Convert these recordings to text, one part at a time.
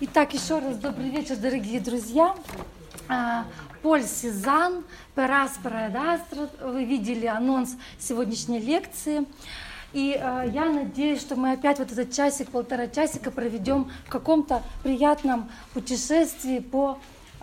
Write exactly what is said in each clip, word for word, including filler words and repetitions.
Итак, еще раз добрый вечер, дорогие друзья. Поль Сезанн, Перас Парадастра. Вы видели анонс сегодняшней лекции. И э, я надеюсь, что мы опять вот этот часик, полтора часика проведем в каком-то приятном путешествии по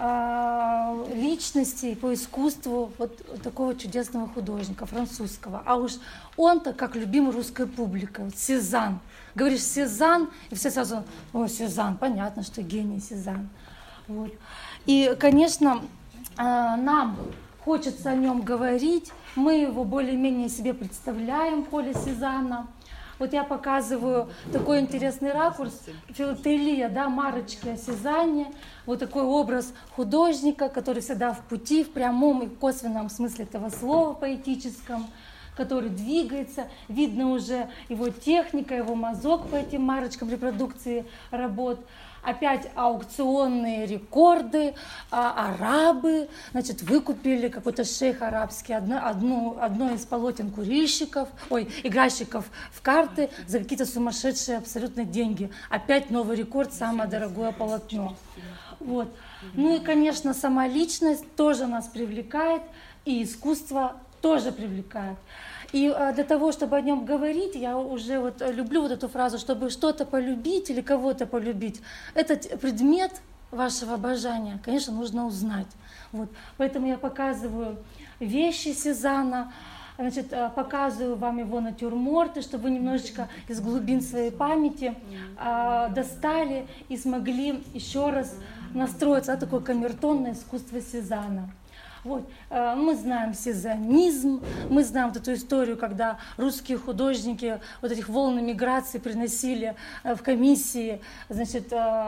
э, личности, по искусству вот такого чудесного художника, французского. А уж он-то как любим русской публикой. Вот Сезанн. Говоришь Сезанн, и все сразу, о, Сезанн, понятно, что гений Сезанн. Вот. И, конечно, э, нам хочется о нем говорить. Мы его более-менее себе представляем, Поля Сезанна. Вот я показываю такой интересный ракурс, филателия, да, марочки о Сезанне. Вот такой образ художника, который всегда в пути, в прямом и косвенном смысле этого слова, поэтическом, который двигается. Видно уже его техника, его мазок по этим марочкам репродукции работ. Опять аукционные рекорды, а, арабы, значит, выкупили какой-то шейх арабский одно, одну, одно из полотен курильщиков, ой, игральщиков в карты за какие-то сумасшедшие абсолютно деньги. Опять новый рекорд, самое дорогое полотно. Вот. Ну и, конечно, сама личность тоже нас привлекает, и искусство тоже привлекает. И для того, чтобы о нем говорить, я уже вот люблю вот эту фразу, чтобы что-то полюбить или кого-то полюбить, этот предмет вашего обожания, конечно, нужно узнать. Вот. Поэтому я показываю вещи Сезанна, значит, показываю вам его натюрморты, чтобы вы немножечко из глубин своей памяти э, достали и смогли еще раз настроиться на такое камертонное искусство Сезанна. Вот. Мы знаем сезанизм, мы знаем вот эту историю, когда русские художники вот этих волн миграции приносили в комиссии, значит,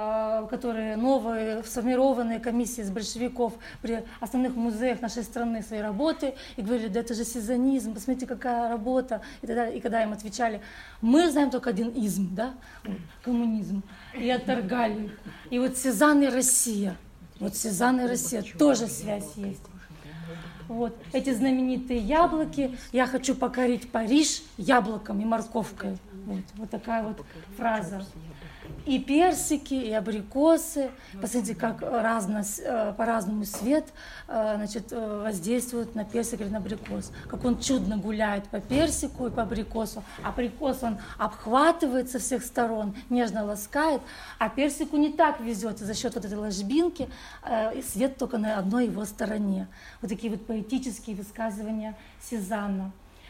которые новые сформированные комиссии с большевиков при основных музеях нашей страны свои работы, и говорили, да это же сезанизм, посмотрите, какая работа, и, тогда, и когда им отвечали, мы знаем только один изм, да, вот, коммунизм, и отторгали. И вот Сезанн и Россия, вот Сезанн и Россия, тоже связь есть. Вот эти знаменитые яблоки. Я хочу покорить Париж яблоком и морковкой. Вот, вот такая вот фраза. И персики, и абрикосы. Посмотрите, как разно, по-разному свет, значит, воздействует на персик или на абрикос. Как он чудно гуляет по персику и по абрикосу. Абрикос он обхватывает со всех сторон, нежно ласкает, а персику не так везет за счет вот этой ложбинки, и свет только на одной его стороне. Вот такие вот поэтические высказывания Сезанна.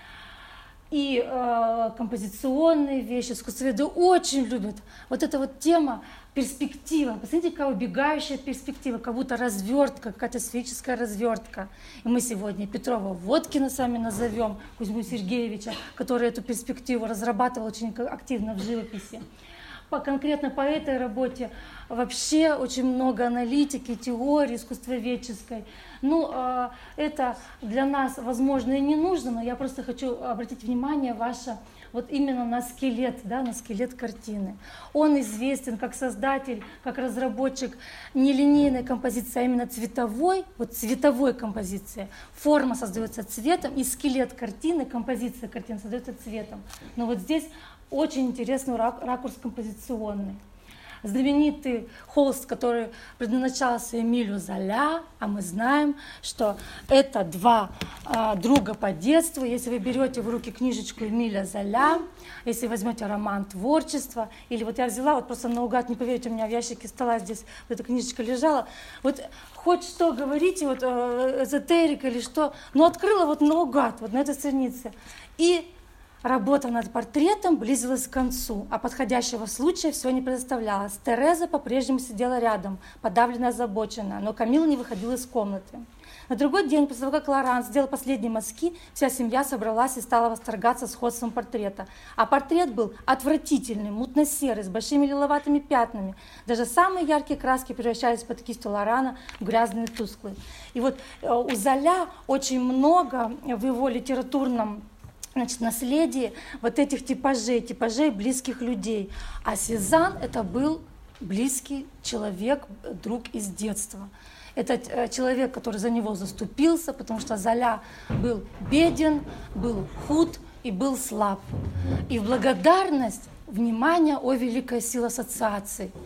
И э, композиционные вещи, искусствоведы очень любят. Вот эта вот тема, перспектива. Посмотрите, какая убегающая перспектива, как будто развертка, какая-то сферическая развертка. И мы сегодня Петрова Водкина с вами назовем, Кузьму Сергеевича, который эту перспективу разрабатывал очень активно в живописи. По, конкретно по этой работе вообще очень много аналитики, теории искусствоведческой. Ну, э, это для нас, возможно, и не нужно, но я просто хочу обратить внимание ваше вот именно на скелет, да, на скелет картины. Он известен как создатель, как разработчик не линейной композиции, а именно цветовой, вот цветовой композиции. Форма создается цветом, и скелет картины, композиция картины создается цветом. Но вот здесь очень интересный ракурс композиционный. Знаменитый холст, который предназначался Эмилю Золя, а мы знаем, что это два а, друга по детству. Если вы берете в руки книжечку Эмиля Золя, если возьмете роман «Творчество», или вот я взяла, вот просто наугад, не поверите, у меня в ящике стола здесь вот эта книжечка лежала, вот хоть что говорите, вот эзотерика или что, но открыла вот наугад, вот на этой странице, и работа над портретом близилась к концу, а подходящего случая все не предоставлялось. Тереза по-прежнему сидела рядом, подавленная, озабоченная, но Камила не выходила из комнаты. На другой день, после того, как Лоран сделал последние мазки, вся семья собралась и стала восторгаться сходством портрета. А портрет был отвратительный, мутно-серый, с большими лиловатыми пятнами. Даже самые яркие краски превращались под кистью Лорана в грязные, тусклые. И вот у Золя очень много в его литературном, значит, наследие вот этих типажей, типажей близких людей. А Сезанн это был близкий человек, друг из детства. Это человек, который за него заступился, потому что Золя был беден, был худ и был слаб. И в благодарность, внимание, о великая сила ассоциаций.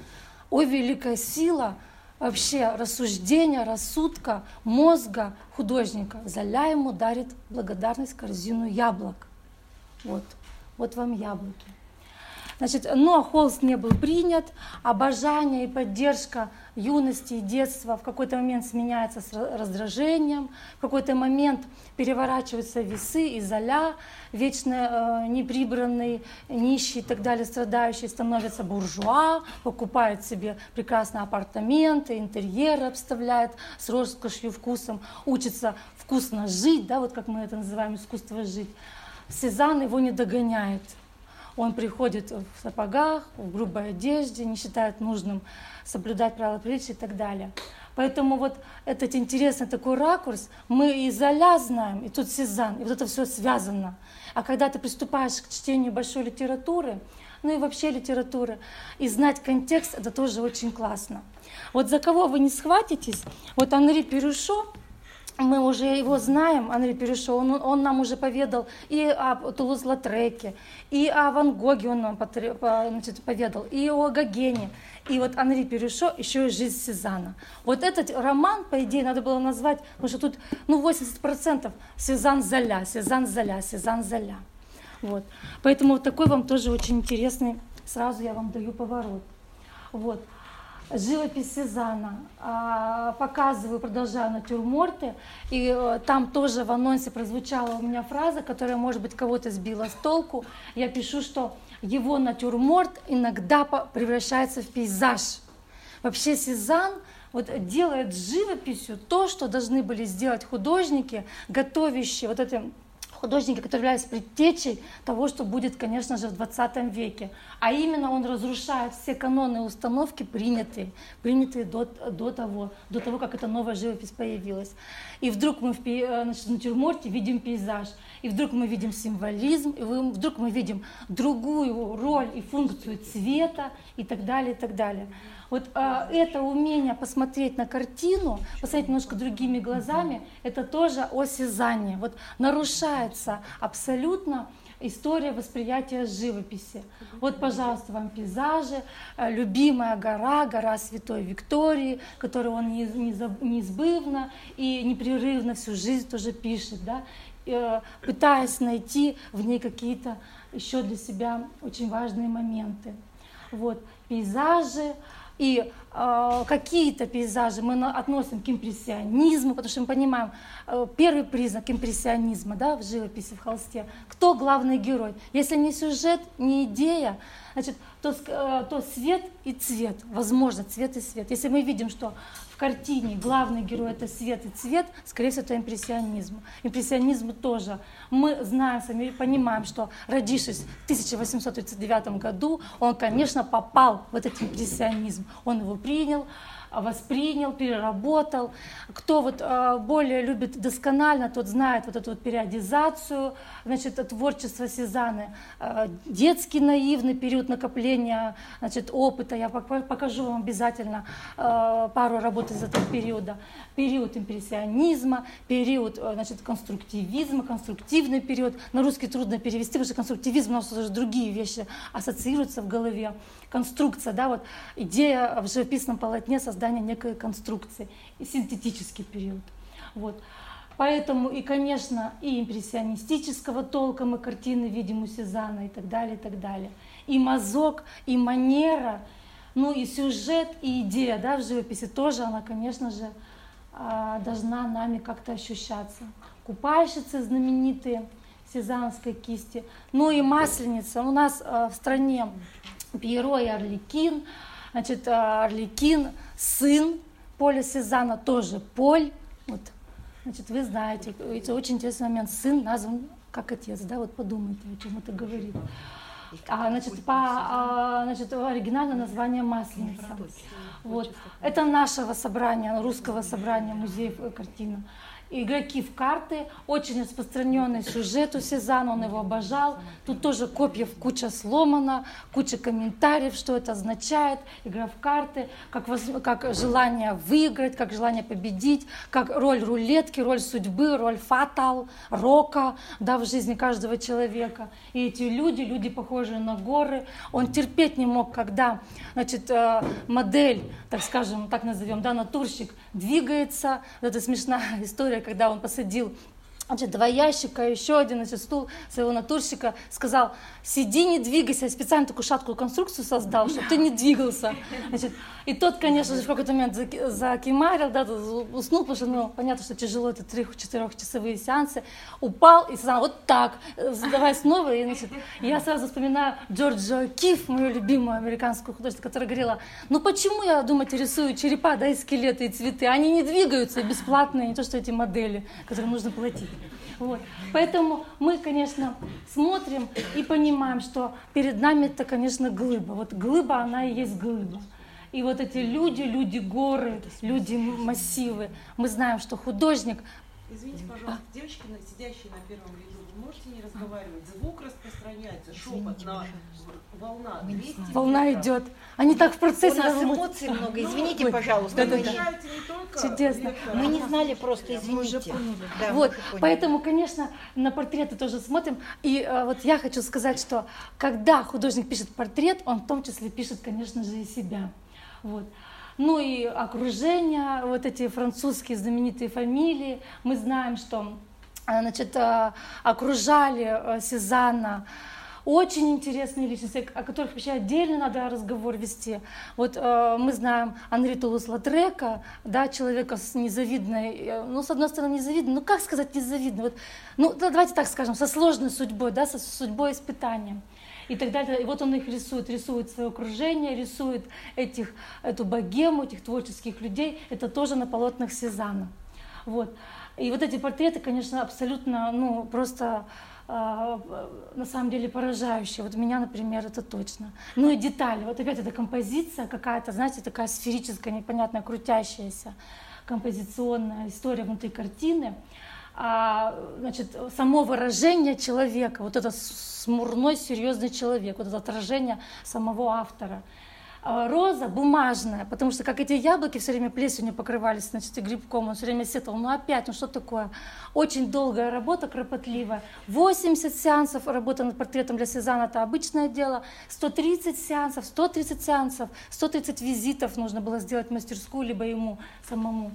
о великая сила вообще рассуждения, рассудка, мозга художника. Золя ему дарит благодарность корзину яблок. Вот, вот вам яблоки. Значит, но холст не был принят, обожание и поддержка юности и детства в какой-то момент сменяется с раздражением, в какой-то момент переворачиваются весы, и Золя, вечно э, неприбранный, нищий и так далее, страдающий, становится буржуа, покупает себе прекрасные апартаменты, интерьеры обставляет с роскошью, вкусом, учится вкусно жить, да, вот как мы это называем, искусство жить. Сезанн его не догоняет. Он приходит в сапогах, в грубой одежде, не считает нужным соблюдать правила приличия и так далее. Поэтому вот этот интересный такой ракурс, мы и Золя знаем, и тут Сезанн, и вот это все связано. А когда ты приступаешь к чтению большой литературы, ну и вообще литературы, и знать контекст, это тоже очень классно. Вот за кого вы не схватитесь, вот Анри Перюшо, мы уже его знаем, Анри Перюшо, он, он нам уже поведал и о Тулуз-Лотреке, и о Ван Гоге он нам значит, поведал, и о Гогене. И вот Анри Перюшо еще и «Жизнь Сезанна». Вот этот роман, по идее, надо было назвать, потому что тут ну, восемьдесят процентов Сезанн-Золя, Сезанн-Золя, Сезанн-Золя. Вот. Поэтому вот такой вам тоже очень интересный, сразу я вам даю поворот. Вот. Живопись Сезанна, показываю, продолжаю натюрморты, и там тоже в анонсе прозвучала у меня фраза, которая, может быть, кого-то сбила с толку. Я пишу, что его натюрморт иногда превращается в пейзаж. Вообще Сезанн вот делает с живописью то, что должны были сделать художники, готовящие вот это... художники, которые являются предтечей того, что будет, конечно же, в двадцатом веке. А именно он разрушает все каноны и установки, принятые, принятые до, до, того, до того, как эта новая живопись появилась. И вдруг мы в, значит, в натюрморте видим пейзаж, и вдруг мы видим символизм, и вдруг мы видим другую роль и функцию цвета, и так далее, и так далее. Вот а, это умение посмотреть на картину, посмотреть немножко другими глазами, это тоже о Сезанне. Вот нарушается абсолютно история восприятия живописи. Вот, пожалуйста, вам пейзажи, любимая гора, гора Святой Виктории, которую он неизбывно и непрерывно всю жизнь тоже пишет, да, пытаясь найти в ней какие-то еще для себя очень важные моменты. Вот, пейзажи. И э, какие-то пейзажи мы относим к импрессионизму, потому что мы понимаем, э, первый признак импрессионизма, да, в живописи, в холсте, кто главный герой. Если не сюжет, не идея, значит, то, э, то свет и цвет, возможно, цвет и свет. Если мы видим, что в картине главный герой — это свет и цвет, скорее всего, это импрессионизм. Импрессионизм тоже. Мы знаем, сами понимаем, что, родившись в тысяча восемьсот тридцать девятом году, он, конечно, попал в этот импрессионизм. Он его принял, воспринял, переработал. Кто вот более любит досконально, тот знает вот эту вот периодизацию, значит, творчество Сезанны. Детский наивный период накопления, значит, опыта. Я покажу вам обязательно пару работ из этого периода. Период импрессионизма, период, значит, конструктивизма, конструктивный период. На русский трудно перевести, потому что конструктивизм, у нас уже другие вещи ассоциируются в голове. Конструкция, да, вот идея в живописном полотне создания некой конструкции, и синтетический период. Вот. Поэтому и, конечно, и импрессионистического толка мы картины видим у Сезанна и так далее, и так далее. И мазок, и манера, ну и сюжет, и идея, да, в живописи тоже, она, конечно же, должна нами как-то ощущаться. Купальщицы знаменитые сезаннской кисти, ну и масленица. У нас в стране Пьеро и Арлекин. Значит, Арлекин, сын Поля Сезанна, тоже Поль. Вот, значит, вы знаете, это очень интересный момент. Сын назван как отец, да, вот подумайте, о чем это говорит. А, значит, по, а, значит, оригинальное название Масленица. Вот. Это нашего собрания, русского собрания музеев картина. игроки в карты, очень распространенный сюжет у Сезанна, он его обожал. Тут тоже копьев куча сломана, куча комментариев, что это означает, игра в карты, как, воз... как желание выиграть, как желание победить, как роль рулетки, роль судьбы, роль фатал, рока, да, в жизни каждого человека. И эти люди, люди, похожие на горы, он терпеть не мог, когда, значит, модель, так скажем, так назовем, да, натурщик, двигается. Это смешная история, когда он посадил, значит, два ящика, еще один, значит, стул своего натурщика, сказал: сиди, не двигайся. Я специально такую шаткую конструкцию создал, чтобы ты не двигался. Значит, и тот, конечно же, в какой-то момент закимарил, да, уснул, потому что, ну, понятно, что тяжело, это три-четырехчасовые сеансы, упал и сказал: вот так, давай снова. И, значит, я сразу вспоминаю Джорджа Киф, мою любимую американскую художницу, которая говорила: ну почему я, думаете, рисую черепа, да, и скелеты, и цветы, они не двигаются, и бесплатные, не то, что эти модели, которым нужно платить. Вот. Поэтому мы, конечно, смотрим и понимаем, что перед нами это, конечно, глыба. Вот глыба, она и есть глыба. И вот эти люди, люди-горы, люди-массивы, мы знаем, что художник... Извините, пожалуйста, а? девочки, сидящие на первом ряду, вы можете не разговаривать? Звук распространяется, шепот, на волна двести. Волна идет. Они так в процессе... У нас эмоций много, извините, ну, пожалуйста. Вы мы мешаете не только... Чудесно. Мы не знали просто, извините. Да, вот, поэтому, конечно, на портреты тоже смотрим. И э, вот я хочу сказать, что когда художник пишет портрет, он в том числе пишет, конечно же, и себя. Вот. Ну и окружение, вот эти французские знаменитые фамилии. Мы знаем, что, значит, окружали Сезанна очень интересные личности, о которых вообще отдельно надо разговор вести. Вот э, мы знаем Анри Тулус-Латрека, да, человека с незавидной, ну, с одной стороны, незавидной, ну, как сказать незавидной? Вот, ну, давайте так скажем, со сложной судьбой, да, со судьбой испытанием. И так далее. И вот он их рисует, рисует свое окружение, рисует этих, эту богему, этих творческих людей. Это тоже на полотнах Сезанна. Вот. И вот эти портреты, конечно, абсолютно, ну, просто э, на самом деле поражающие. Вот меня, например, это точно. Ну и детали. Вот опять эта композиция какая-то, знаете, такая сферическая, непонятная, крутящаяся композиционная история внутри картины. А, значит, само выражение человека, вот это смурной, серьезный человек, вот это отражение самого автора. А роза бумажная, потому что как эти яблоки все время плесенью покрывались, значит, и грибком, он все время сетовал, ну опять, ну что такое? Очень долгая работа, кропотливая. восемьдесят сеансов работы над портретом для Сезанна — это обычное дело. сто тридцать сеансов, сто тридцать сеансов, сто тридцать визитов нужно было сделать в мастерскую, либо ему самому.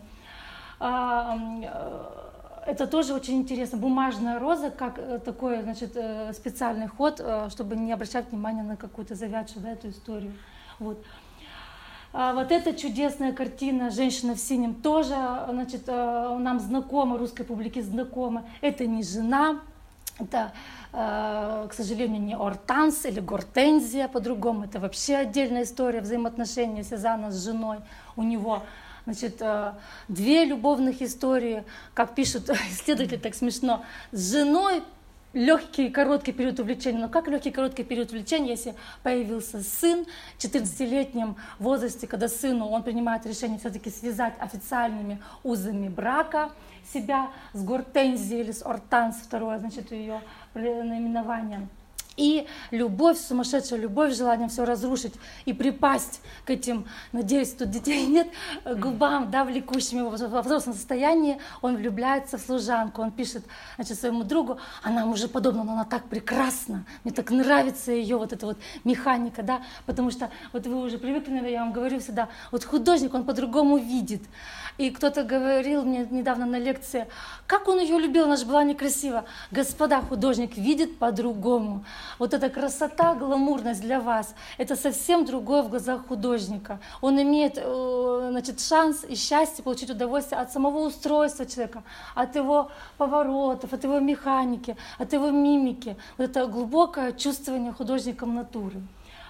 Это тоже очень интересно. Бумажная роза, как такой, значит, специальный ход, чтобы не обращать внимания на какую-то завядшую, да, эту историю. Вот. А вот эта чудесная картина «Женщина в синем» тоже, значит, нам знакома, русской публике знакома. Это не жена, это, к сожалению, не Ортанс или Гортензия, по-другому. Это вообще отдельная история взаимоотношения Сезанна с женой. У него, значит, две любовных истории, как пишут исследователи, так смешно, с женой легкий короткий период увлечения. Но как легкий короткий период увлечения, если появился сын в четырнадцатилетнем возрасте, когда сыну он принимает решение все-таки связать официальными узами брака себя с Гортензией или с Ортанс, второе, значит, ее наименование. И любовь, сумасшедшая любовь, желание все разрушить и припасть к этим, надеюсь, тут детей нет, губам, да, влекущим его во взрослом состоянии, он влюбляется в служанку, он пишет, значит, своему другу: она уже подобна, но она так прекрасна, мне так нравится ее вот эта вот механика, да, потому что вот вы уже привыкли, наверное, я вам говорю всегда, вот художник, он по-другому видит. И кто-то говорил мне недавно на лекции, как он ее любил, она же была некрасива. Господа, художник видит по-другому. Вот эта красота, гламурность для вас, это совсем другое в глазах художника. Он имеет, значит, шанс и счастье получить удовольствие от самого устройства человека, от его поворотов, от его механики, от его мимики. Вот это глубокое чувствование художником натуры.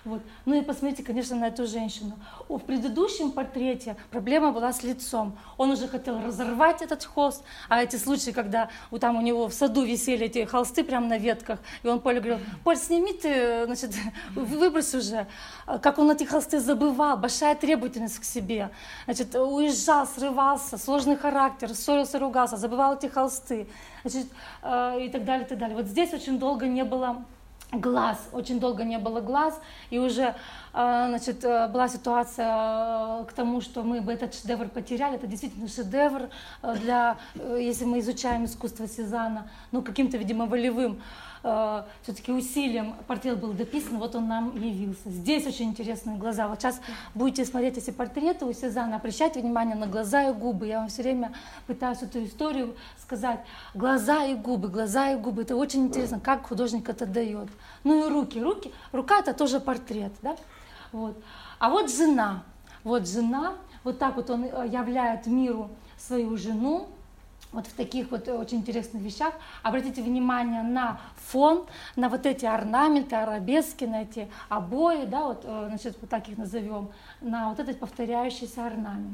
Вот. Ну и посмотрите, конечно, на эту женщину. В предыдущем портрете проблема была с лицом. Он уже хотел разорвать этот холст, а эти случаи, когда вот там у него в саду висели эти холсты прямо на ветках, и он Поле говорил: Поль, сними ты, значит, выбрось уже. Как он эти холсты забывал, большая требовательность к себе. Значит, уезжал, срывался, сложный характер, ссорился, ругался, забывал эти холсты, значит, и так далее, и так далее. Вот здесь очень долго не было глаз, очень долго не было глаз, и уже, значит, была ситуация к тому, что мы бы этот шедевр потеряли. Это действительно шедевр, для, если мы изучаем искусство Сезанна, ну, каким-то, видимо, волевым все-таки усилием портрет был дописан, вот он нам явился. Здесь очень интересные глаза. Вот сейчас будете смотреть эти портреты у Сезанна, обращайте внимание на глаза и губы. Я вам все время пытаюсь эту историю сказать. Глаза и губы, глаза и губы. Это очень интересно, как художник это дает. Ну и руки, руки. Рука — это тоже портрет, да? Вот. А вот жена. Вот жена. Вот так вот он являет миру свою жену. Вот в таких вот очень интересных вещах. Обратите внимание на фон, на вот эти орнаменты, арабески, на эти обои, да, вот, значит, вот так их назовем, на вот этот повторяющийся орнамент.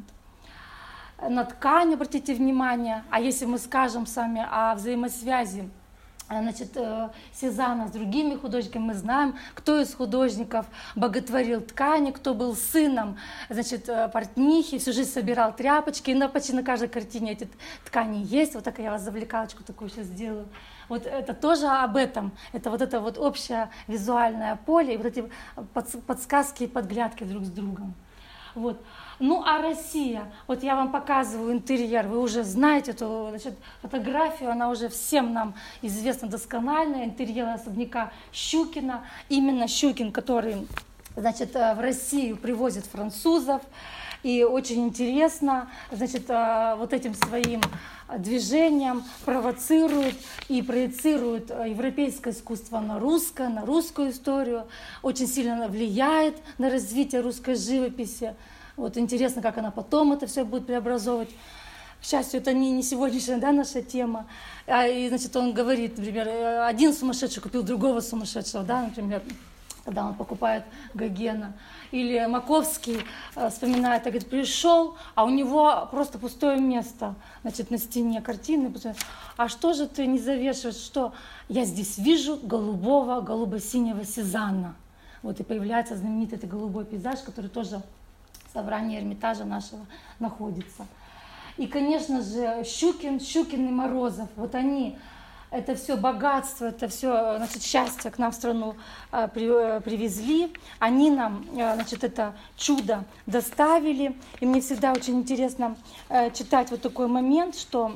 На ткань обратите внимание, а если мы скажем с вами о взаимосвязи, значит, Сезанна с другими художниками, мы знаем, кто из художников боготворил ткани, кто был сыном, значит, портнихи, всю жизнь собирал тряпочки, и на, почти на каждой картине эти ткани есть. Вот так я вас завлекалочку такую сейчас сделаю. Вот это тоже об этом. Это вот это вот общее визуальное поле и вот эти подсказки и подглядки друг с другом. Вот. Ну а Россия, вот я вам показываю интерьер, вы уже знаете эту, значит, фотографию, она уже всем нам известна досконально, интерьер особняка Щукина, именно Щукин, который, значит, в Россию привозит французов, и очень интересно, значит, вот этим своим движением провоцирует и проецирует европейское искусство на русское, на русскую историю, очень сильно влияет на развитие русской живописи. Вот интересно, как она потом это все будет преобразовывать. К счастью, это не, не сегодняшняя, да, наша тема. А, и, значит, он говорит, например, один сумасшедший купил другого сумасшедшего, да, например, когда он покупает Гогена. Или Маковский э, вспоминает, и говорит, пришел, а у него просто пустое место, значит, на стене картины. А что же ты не завешиваешь? Что? Я здесь вижу голубого, голубо-синего Сезанна. Вот и появляется знаменитый этот голубой пейзаж, который тоже в собрании Эрмитажа нашего находится. И, конечно же, Щукин, Щукин и Морозов, вот они, это все богатство, это все, значит, счастье к нам в страну а, при, а, привезли. Они нам, а, значит, это чудо доставили. И мне всегда очень интересно а, читать вот такой момент, что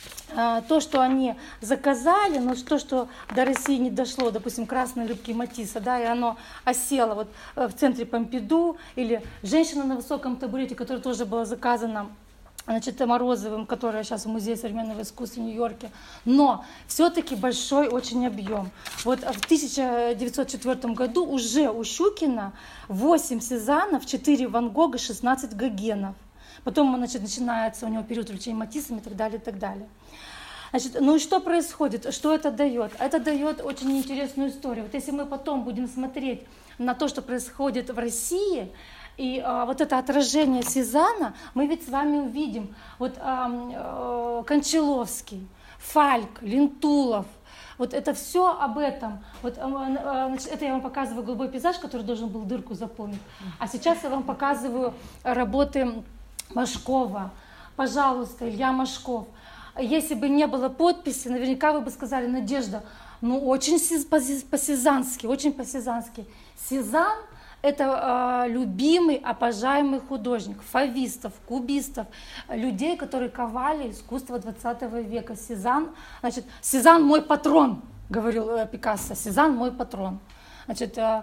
а, то, что они заказали, но то, что до России не дошло, допустим, красной рыбки Матисса, да, и оно осело вот в центре Помпиду, или женщина на высоком табурете, которая тоже была заказана, значит, Морозовым, которая сейчас в Музее современного искусства в Нью-Йорке, но все-таки большой очень объем. Вот в тысяча девятьсот четвёртом году уже у Щукина восемь Сезаннов, четыре Ван Гога, шестнадцать Гогенов. Потом, значит, начинается у него период увлечения Матиссом и так далее, и так далее. Значит, ну и что происходит? Что это дает? Это дает очень интересную историю. Вот если мы потом будем смотреть на то, что происходит в России, и а, вот это отражение Сезанна, мы ведь с вами увидим. Вот а, а, Кончаловский, Фальк, Лентулов, вот это все об этом. Вот, а, значит, это я вам показываю голубой пейзаж, который должен был дырку заполнить. А сейчас я вам показываю работы Машкова. Пожалуйста, Илья Машков. Если бы не было подписи, наверняка вы бы сказали: Надежда, ну очень по-сезански, очень по-сезански. Сезанн — это э, любимый, обожаемый художник, фавистов, кубистов, людей, которые ковали искусство двадцатого века. Сезанн, значит, Сезанн мой патрон, говорил э, Пикассо, Сезанн мой патрон. Значит, э,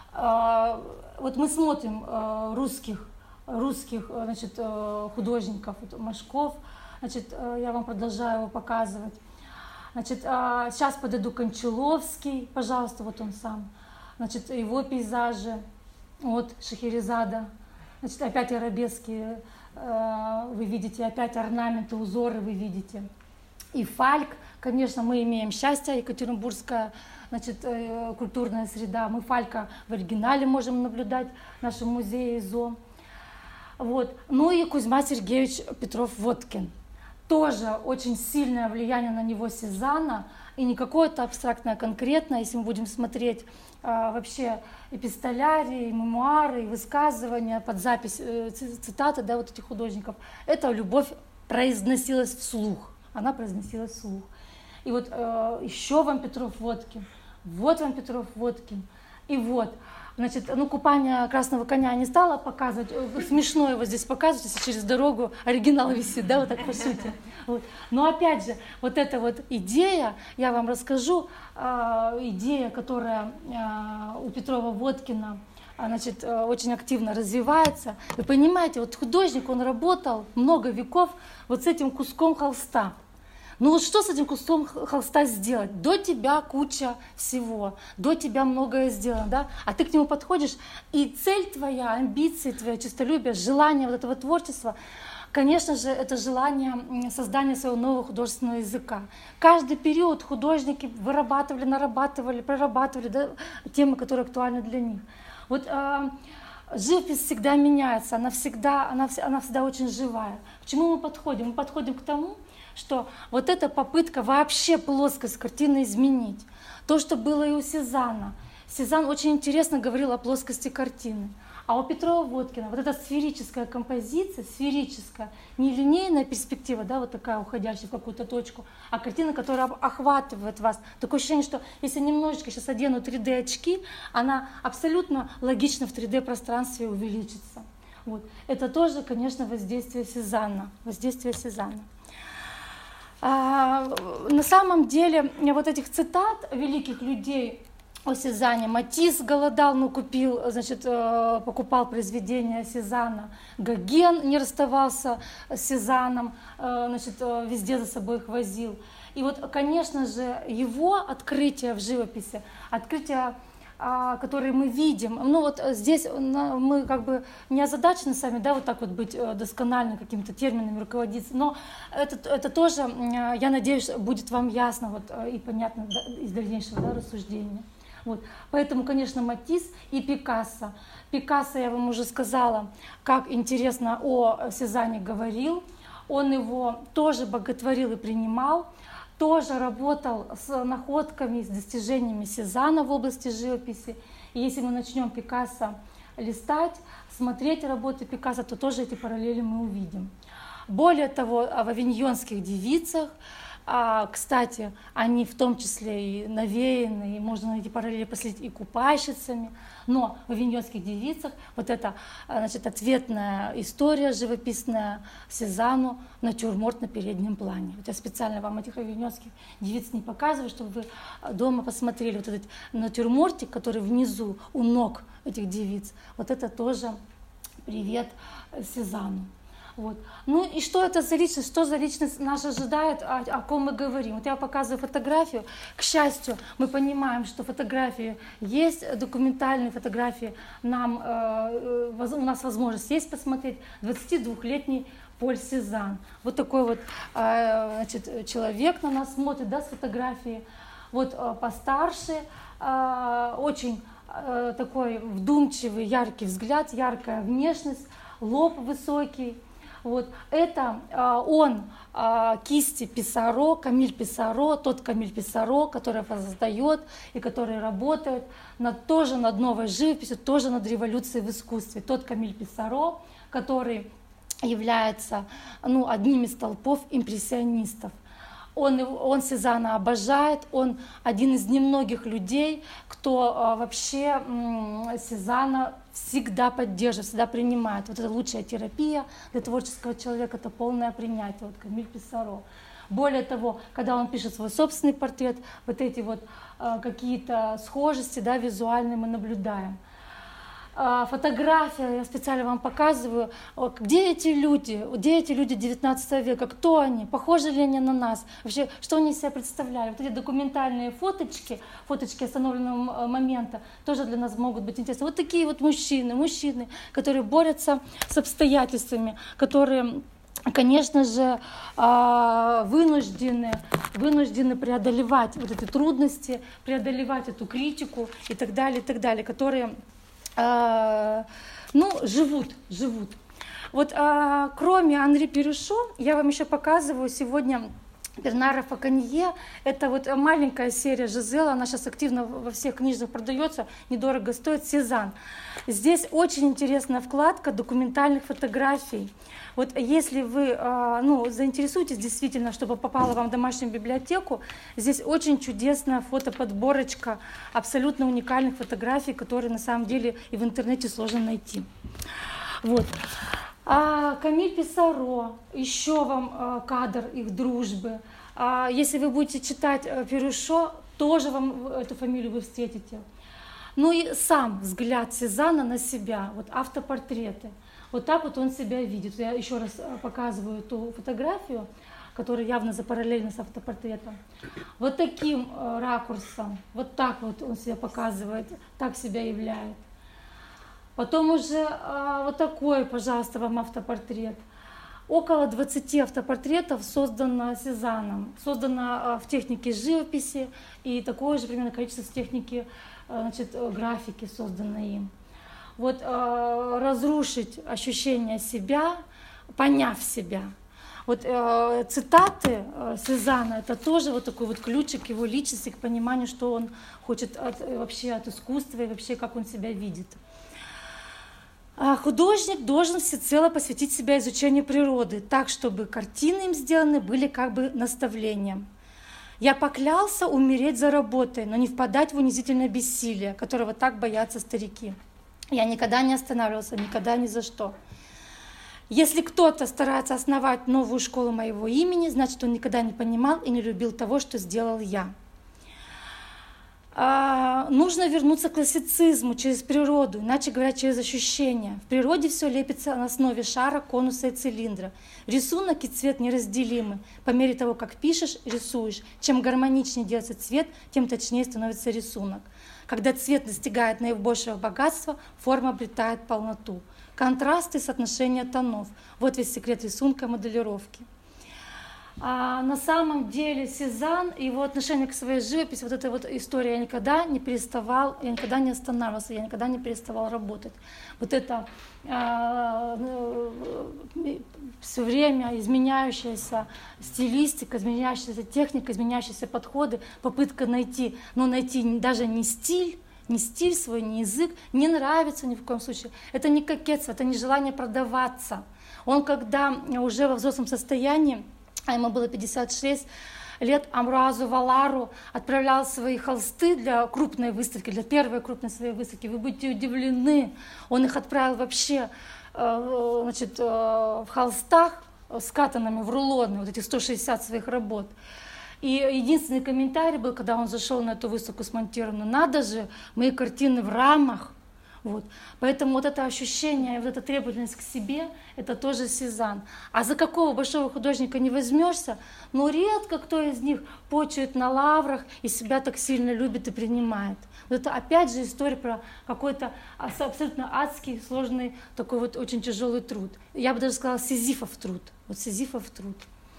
э, вот мы смотрим э, русских, русских значит, э, художников, вот, Машков, значит, э, я вам продолжаю его показывать. Значит, э, сейчас подойду Кончаловский, пожалуйста, вот он сам, значит, его пейзажи. Вот Шахерезада, значит, опять арабески, э, вы видите, опять орнаменты, узоры вы видите. И Фальк конечно, мы имеем счастье, Екатеринбургская, значит, культурная среда. Мы Фалька в оригинале можем наблюдать в нашем музее ИЗО. Вот. Ну и Кузьма Сергеевич Петров-Водкин. Тоже очень сильное влияние на него Сезанна, и не какое-то абстрактное, конкретное, если мы будем смотреть а, вообще эпистолярии, мемуары, высказывания под запись, э, цитаты, да, вот этих художников. Эта любовь произносилась вслух, она произносилась вслух. И вот э, еще вам Петров-Водкин, вот вам Петров-Водкин, и вот. Значит, ну, купание красного коня я не стала показывать, смешно его здесь показывать, если через дорогу оригинал висит, да, вот так по сути. Вот. Но опять же, вот эта вот идея, я вам расскажу, э, идея, которая э, у Петрова-Водкина, значит, э, очень активно развивается. Вы понимаете, вот художник, он работал много веков вот с этим куском холста. Ну вот что с этим куском холста сделать? До тебя куча всего, до тебя многое сделано, да? А ты к нему подходишь, и цель твоя, амбиции твои, честолюбие, желание вот этого творчества, конечно же, это желание создания своего нового художественного языка. Каждый период художники вырабатывали, нарабатывали, прорабатывали, да, темы, которые актуальны для них. Вот э, живопись всегда меняется, она всегда, она, она всегда очень живая. К чему мы подходим? Мы подходим к тому, что вот эта попытка вообще плоскость картины изменить. То, что было и у Сезанна. Сезанн очень интересно говорил о плоскости картины. А у Петрова-Водкина вот эта сферическая композиция, сферическая, не линейная перспектива, да, вот такая уходящая в какую-то точку, а картина, которая охватывает вас. Такое ощущение, что если немножечко сейчас одену три дэ очки, она абсолютно логично в три дэ пространстве увеличится. Вот. Это тоже, конечно, воздействие Сезанна. Воздействие Сезанна. А, на самом деле, вот этих цитат великих людей о Сезанне, Матисс голодал, но купил, значит, покупал произведения Сезанна, Гоген не расставался с Сезанном, значит, везде за собой их возил. И вот, конечно же, его открытие в живописи, открытие, которые мы видим, ну вот здесь мы как бы не озадачены сами, да, вот так вот быть досконально какими-то терминами руководиться, но это, это тоже, я надеюсь, будет вам ясно вот, и понятно из дальнейшего, да, рассуждения. Вот. Поэтому, конечно, Матисс и Пикассо. Пикассо, я вам уже сказала, как интересно о Сезанне говорил, он его тоже боготворил и принимал, тоже работал с находками, с достижениями Сезанна в области живописи. И если мы начнем Пикассо листать, смотреть работы Пикассо, то тоже эти параллели мы увидим. Более того, в авиньонских девицах, кстати, они в том числе и навеяны, и можно найти параллели последить и купальщицами, но в авиньонских девицах вот эта, значит, ответная история живописная Сезанну, натюрморт на переднем плане. Вот я специально вам этих авиньонских девиц не показываю, чтобы вы дома посмотрели вот этот натюрмортик, который внизу у ног этих девиц. Вот это тоже привет Сезанну. Вот. Ну и что это за личность, что за личность нас ожидает, о, о ком мы говорим. Вот я показываю фотографию. К счастью, мы понимаем, что фотографии есть, документальные фотографии, нам, э, у нас возможность есть посмотреть. двадцатидвухлетний Поль Сезанн. Вот такой вот э, значит, человек на нас смотрит, да, с фотографии. Вот э, постарше, э, очень э, такой вдумчивый, яркий взгляд, яркая внешность, лоб высокий. Вот. Это э, он, э, кисти Писаро, Камиль Писаро, тот Камиль Писаро, который создает и который работает над, тоже над новой живописью, тоже над революцией в искусстве. Тот Камиль Писаро, который является, ну, одним из столпов импрессионистов. Он, он Сезанна обожает, он один из немногих людей, кто а, вообще м, Сезанна всегда поддерживает, всегда принимает. Вот это лучшая терапия для творческого человека, это полное принятие, вот Камиль Писаро. Более того, когда он пишет свой собственный портрет, вот эти вот а, какие-то схожести, да, визуальные мы наблюдаем. Фотография, я специально вам показываю, где эти люди, где эти люди девятнадцатого века, кто они, похожи ли они на нас, вообще, что они из себя представляли. Вот эти документальные фоточки, фоточки остановленного момента тоже для нас могут быть интересны. Вот такие вот мужчины, мужчины, которые борются с обстоятельствами, которые конечно же, вынуждены, вынуждены преодолевать вот эти трудности, преодолевать эту критику и так далее, и так далее, которые, ну, живут, живут. Вот кроме Анри Перюшо, я вам еще показываю сегодня Бернара Факонье. Это вот маленькая серия Жизела, она сейчас активно во всех книжных продается, недорого стоит, Сезанн. Здесь очень интересная вкладка документальных фотографий. Вот если вы ну, заинтересуетесь действительно, чтобы попало вам в домашнюю библиотеку, здесь очень чудесная фотоподборочка абсолютно уникальных фотографий, которые на самом деле и в интернете сложно найти. Вот. А Камиль Писаро, еще вам а, кадр их дружбы. А, если вы будете читать а, Перюшо, тоже вам эту фамилию вы встретите. Ну и сам взгляд Сезанна на себя, вот автопортреты. Вот так вот он себя видит. Я еще раз показываю ту фотографию, которая явно запараллельна с автопортретом. Вот таким а, ракурсом, вот так вот он себя показывает, так себя являет. Потом уже а, вот такой, пожалуйста, вам автопортрет. Около двадцати автопортретов создано Сезанном, создано а, в технике живописи, и такое же примерно количество в технике а, значит, графики создано им. Вот а, разрушить ощущение себя, поняв себя. Вот э, цитаты э, Сезанна — это тоже вот такой вот ключик его личности к пониманию, что он хочет от, вообще от искусства и вообще как он себя видит. Художник должен всецело посвятить себя изучению природы, так, чтобы картины им сделаны были как бы наставлением. Я поклялся умереть за работой, но не впадать в унизительное бессилие, которого так боятся старики. Я никогда не останавливался, никогда ни за что. Если кто-то старается основать новую школу моего имени, значит, он никогда не понимал и не любил того, что сделал я. А, нужно вернуться к классицизму через природу, иначе говоря, через ощущения. В природе все лепится на основе шара, конуса и цилиндра. Рисунок и цвет неразделимы. По мере того, как пишешь, рисуешь. Чем гармоничнее делается цвет, тем точнее становится рисунок. Когда цвет достигает наибольшего богатства, форма обретает полноту. Контрасты, соотношение тонов. Вот весь секрет рисунка и моделировки. А на самом деле Сезанн, его отношение к своей живописи, вот эта вот история, я никогда не переставал, я никогда не останавливался, я никогда не переставал работать. Вот это а, все время изменяющаяся стилистика, изменяющаяся техника, изменяющиеся подходы, попытка найти, но найти даже не стиль, не стиль свой, не язык, не нравится ни в коем случае. Это не кокетство, это не желание продаваться. Он, когда уже во взрослом состоянии, а ему было пятьдесят шесть лет, Амруазу Валару отправлял свои холсты для крупной выставки, для первой крупной своей выставки. Вы будете удивлены, он их отправил вообще значит, в холстах, скатанными в рулоны, вот эти сто шестьдесят своих работ. И единственный комментарий был, когда он зашел на эту выставку смонтированную: надо же, мои картины в рамах. Вот. Поэтому вот это ощущение, вот эта требовательность к себе, это тоже Сезанн. А за какого большого художника не возьмешься, но редко кто из них почует на лаврах и себя так сильно любит и принимает. Вот это опять же история про какой-то абсолютно адский, сложный, такой вот очень тяжелый труд. Я бы даже сказала, сизифов труд. Вот сизифов труд.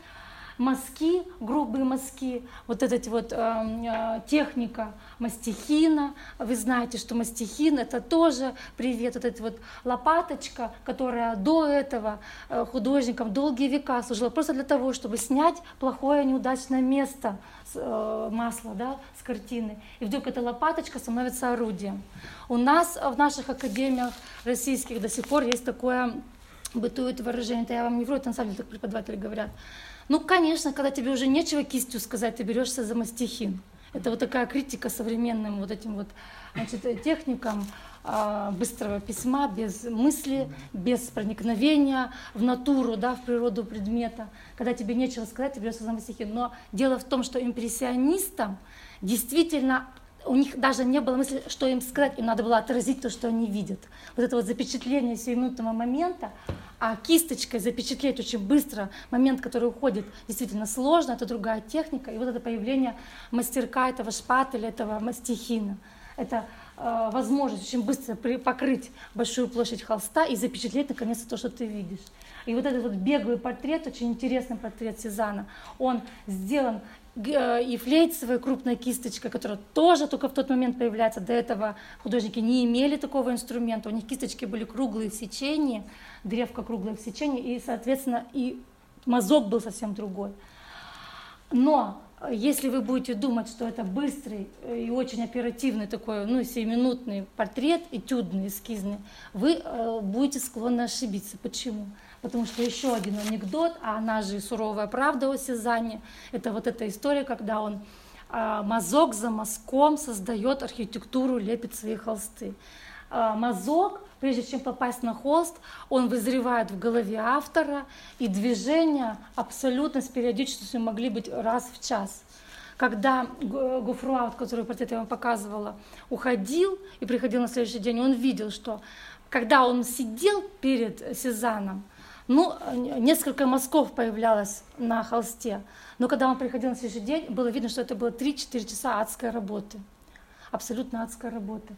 Мазки, грубые мазки, вот эта вот э, техника мастихина. Вы знаете, что мастихин — это тоже привет, вот эта вот лопаточка, которая до этого э, художникам долгие века служила просто для того, чтобы снять плохое неудачное место с, э, масла, да, с картины. И вдруг эта лопаточка становится орудием. У нас в наших академиях российских до сих пор есть такое, бытует выражение, это я вам не вру, это на самом деле так преподаватели говорят. Ну, конечно, когда тебе уже нечего кистью сказать, ты берешься за мастихин. Это вот такая критика современным вот этим вот, значит, техникам а, быстрого письма, без мысли, без проникновения в натуру, да, в природу предмета. Когда тебе нечего сказать, ты берешься за мастихин. Но дело в том, что импрессионистам действительно у них даже не было мысли, что им сказать, им надо было отразить то, что они видят. Вот это вот запечатление сиюминутного момента, а кисточкой запечатлеть очень быстро момент, который уходит, действительно сложно, это другая техника. И вот это появление мастерка, этого шпателя, этого мастихина. Это э, возможность очень быстро при, покрыть большую площадь холста и запечатлеть наконец-то то, что ты видишь. И вот этот вот беглый портрет, очень интересный портрет Сезанна, он сделан и флейцевой крупной кисточкой, которая тоже только в тот момент появляется. До этого художники не имели такого инструмента. У них кисточки были круглые в сечении, древко круглое в сечении, и, соответственно, и мазок был совсем другой. Но если вы будете думать, что это быстрый и очень оперативный такой, ну, сиюминутный портрет, этюдный, эскизный, вы э, будете склонны ошибиться. Почему? Потому что еще один анекдот, а она же суровая правда о Сезанне, это вот эта история, когда он э, мазок за мазком создает архитектуру, лепит свои холсты. Э, мазок, прежде чем попасть на холст, он вызревает в голове автора, и движения абсолютно с периодичностью могли быть раз в час. Когда Гофруа, который портрет я вам показывала, уходил и приходил на следующий день, он видел, что когда он сидел перед Сезанном, ну, несколько мазков появлялось на холсте, но когда он приходил на следующий день, было видно, что это было три-четыре часа адской работы, абсолютно адской работы.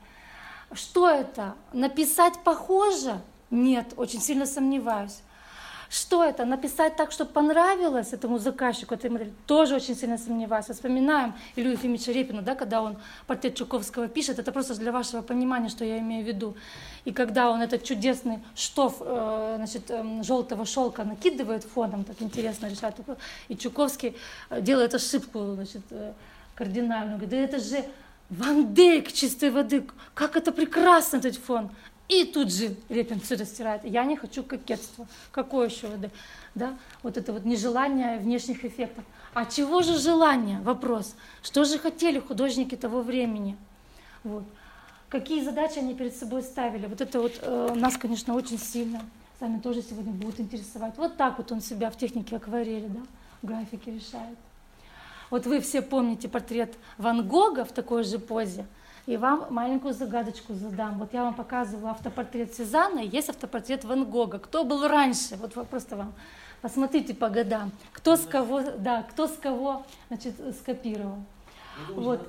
Что это? Написать похоже? Нет, очень сильно сомневаюсь. Что это? Написать так, чтобы понравилось этому заказчику, этой модели? Тоже очень сильно сомневаюсь. Вспоминаем Илью Ефимовича Репина, да, когда он портрет Чуковского пишет, это просто для вашего понимания, что я имею в виду. И когда он этот чудесный штоф э, значит, э, желтого шелка накидывает фоном, так интересно решает, и Чуковский делает ошибку, значит, э, кардинальную, говорит, да это же Ван Дейк чистой воды, как это прекрасно, этот фон. И тут же Репин все это стирает. Я не хочу кокетства. Какое еще воды? Да? Вот это вот нежелание внешних эффектов. А чего же желание? Вопрос. Что же хотели художники того времени? Вот. Какие задачи они перед собой ставили? Вот это вот э, нас, конечно, очень сильно сами тоже сегодня будут интересовать. Вот так вот он себя в технике акварели, да, в графике решает. Вот вы все помните портрет Ван Гога в такой же позе. И вам маленькую загадочку задам. Вот я вам показываю автопортрет Сезанна, и есть автопортрет Ван Гога. Кто был раньше? Вот просто вам посмотрите по годам. Кто с кого, да, кто с кого, значит, скопировал. Вот.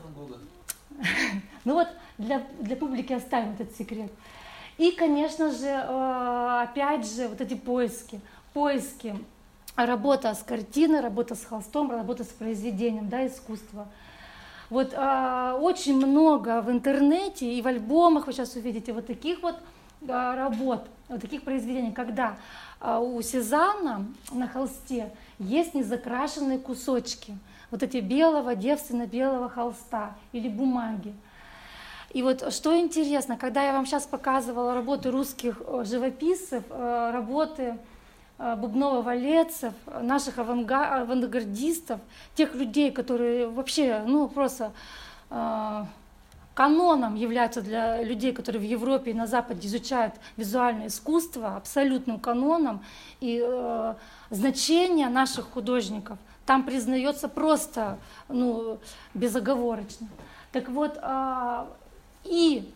Ну вот для, для публики оставим этот секрет. И, конечно же, опять же, вот эти поиски. Поиски. Работа с картиной, работа с холстом, работа с произведением, да, искусства. Вот э, очень много в интернете и в альбомах вы сейчас увидите вот таких вот э, работ, вот таких произведений, когда э, у Сезанна на холсте есть незакрашенные кусочки, вот эти белого, девственно-белого холста или бумаги. И вот что интересно, когда я вам сейчас показывала работы русских живописцев, э, работы Бубнова-Валецов, наших авангардистов, тех людей, которые вообще, ну, просто э, каноном являются для людей, которые в Европе и на Западе изучают визуальное искусство, абсолютным каноном, и э, значение наших художников там признается просто, ну, безоговорочно. Так вот, э, и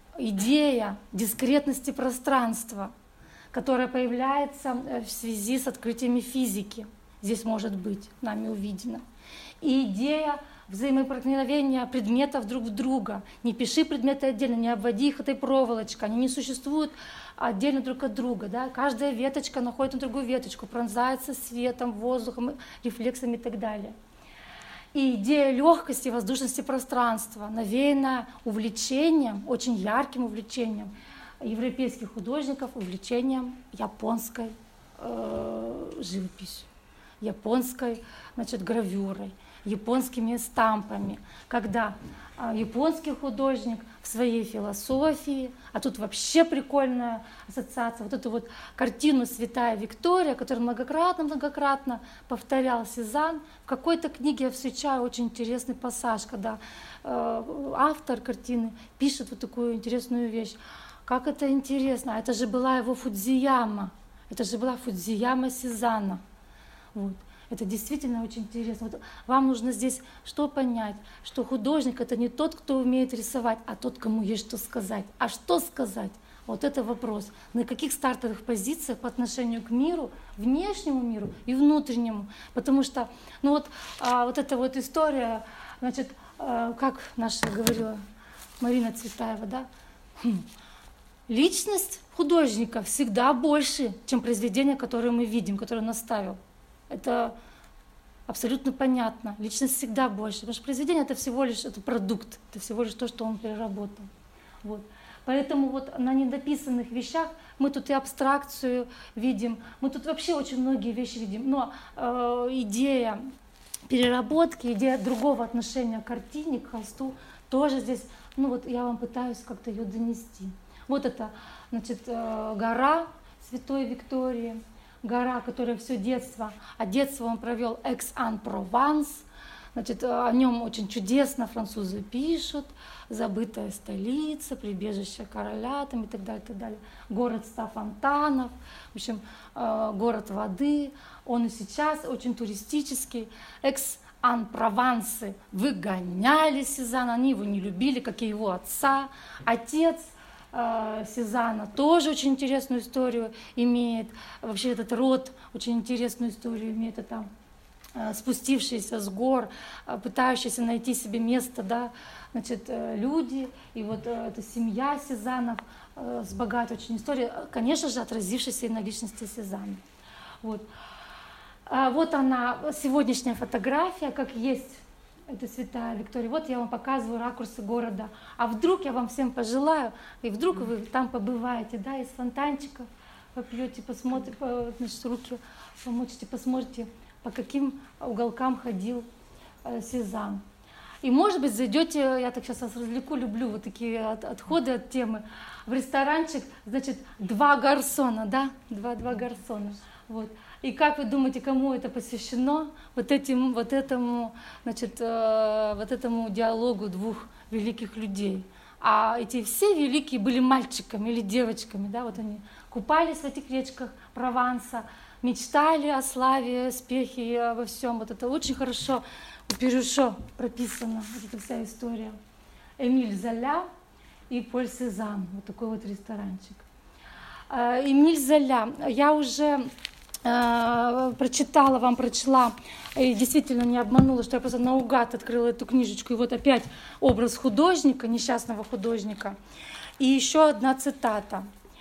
идея дискретности пространства, которая появляется в связи с открытиями физики, здесь может быть нами увидена. И идея взаимопроникновения предметов друг в друга. Не пиши предметы отдельно, не обводи их этой проволочкой, они не существуют отдельно друг от друга. Да? Каждая веточка находит на другую веточку, пронзается светом, воздухом, рефлексами и так далее. И идея легкости, воздушности пространства, навеяна увлечением, очень ярким увлечением европейских художников, увлечением японской э, живописью, японской, значит, гравюрой, японскими стампами, когда э, японский художник в своей философии, а тут вообще прикольная ассоциация, вот эту вот картину «Святая Виктория», которую многократно-многократно повторял Сезанн. В какой-то книге я встречаю очень интересный пассаж, когда э, автор картины пишет вот такую интересную вещь. Как это интересно, это же была его Фудзияма, это же была Фудзияма Сезанна. Вот. Это действительно очень интересно. Вот вам нужно здесь что понять, что художник — это не тот, кто умеет рисовать, а тот, кому есть что сказать. А что сказать? Вот это вопрос. На каких стартовых позициях по отношению к миру, внешнему миру и внутреннему? Потому что, ну вот, а, вот эта вот история, значит, а, как наша говорила, Марина Цветаева, да? Хм. Личность художника всегда больше, чем произведение, которое мы видим, которое он оставил. Это абсолютно понятно. Личность всегда больше, потому что произведение это всего лишь это продукт, это всего лишь то, что он переработал. Вот. Поэтому вот на недописанных вещах мы тут и абстракцию видим, мы тут вообще очень многие вещи видим. Но э, идея переработки, идея другого отношения к картине, к холсту тоже здесь, ну вот я вам пытаюсь как-то ее донести. Вот это, значит, э, гора Святой Виктории, гора, которая все детство, а детство он провел Экс-Ан-Прованс. Значит, о нем очень чудесно французы пишут, забытая столица, прибежище короля там, и так далее, и так далее. Город ста фонтанов, в общем, город воды. Он и сейчас очень туристический. Экс-Ан-Провансы выгоняли Сезанна, они его не любили, как и его отца. Отец Сезанна тоже очень интересную историю имеет. Вообще этот род очень интересную историю имеет. Это спустившиеся с гор, пытающиеся найти себе место, да, значит, люди, и вот эта семья Сезаннов с богатой очень историей, конечно же, отразившейся и на личности Сезанна. Вот. А вот она, сегодняшняя фотография, как есть, это Святая Виктория. Вот я вам показываю ракурсы города. А вдруг я вам всем пожелаю, и вдруг вы там побываете, да, из фонтанчиков попьете, посмотрите, значит, руки помочите, посмотрите, по каким уголкам ходил э, Сезанн. И, может быть, зайдете, я так сейчас вас развлеку, люблю вот такие от, отходы от темы, в ресторанчик, значит, два гарсона, да, два, два гарсона. Вот. И как вы думаете, кому это посвящено? Вот, этим, вот, этому, значит, э, вот этому диалогу двух великих людей. А эти все великие были мальчиками или девочками, да, вот они купались в этих речках Прованса, мечтали о славе, успехе и обо всем. Вот это очень хорошо у Перюшо прописано, вот эта вся история. Эмиль Золя и Поль Сезанн. Вот такой вот ресторанчик. Эмиль Золя. Я уже э, прочитала, вам прочла, и действительно не обманула, что я просто наугад открыла эту книжечку. И вот опять образ художника, несчастного художника. И еще одна цитата.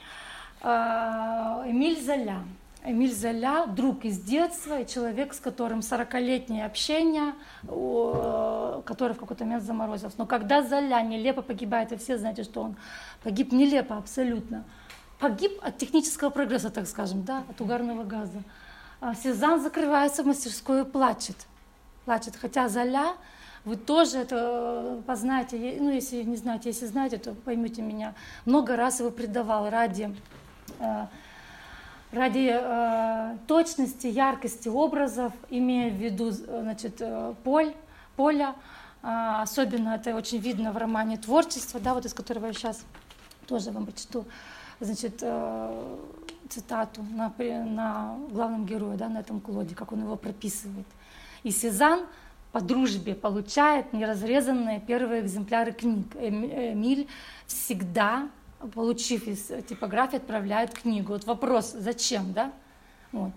Эмиль Золя. Эмиль Золя, друг из детства, и человек, с которым сорокалетнее общение, который в какой-то момент заморозился. Но когда Золя нелепо погибает, и все знаете, что он погиб нелепо абсолютно, погиб от технического прогресса, так скажем, да, от угарного газа. Сезанн закрывается в мастерской и плачет. Плачет. Хотя Золя, вы тоже это познаете, ну если не знаете, если знаете, то поймете меня, много раз его предавал ради... ради э, точности, яркости образов, имея в виду, значит, Поль, Поля, э, особенно это очень видно в романе «Творчество», да, вот из которого я сейчас тоже вам прочту, значит, э, цитату на, на главном герое, да, на этом Клоде, как он его прописывает. И Сезанн по дружбе получает неразрезанные первые экземпляры книг. Эмиль всегда, получив из типографии, отправляет книгу. Вот вопрос, зачем, да? Вот.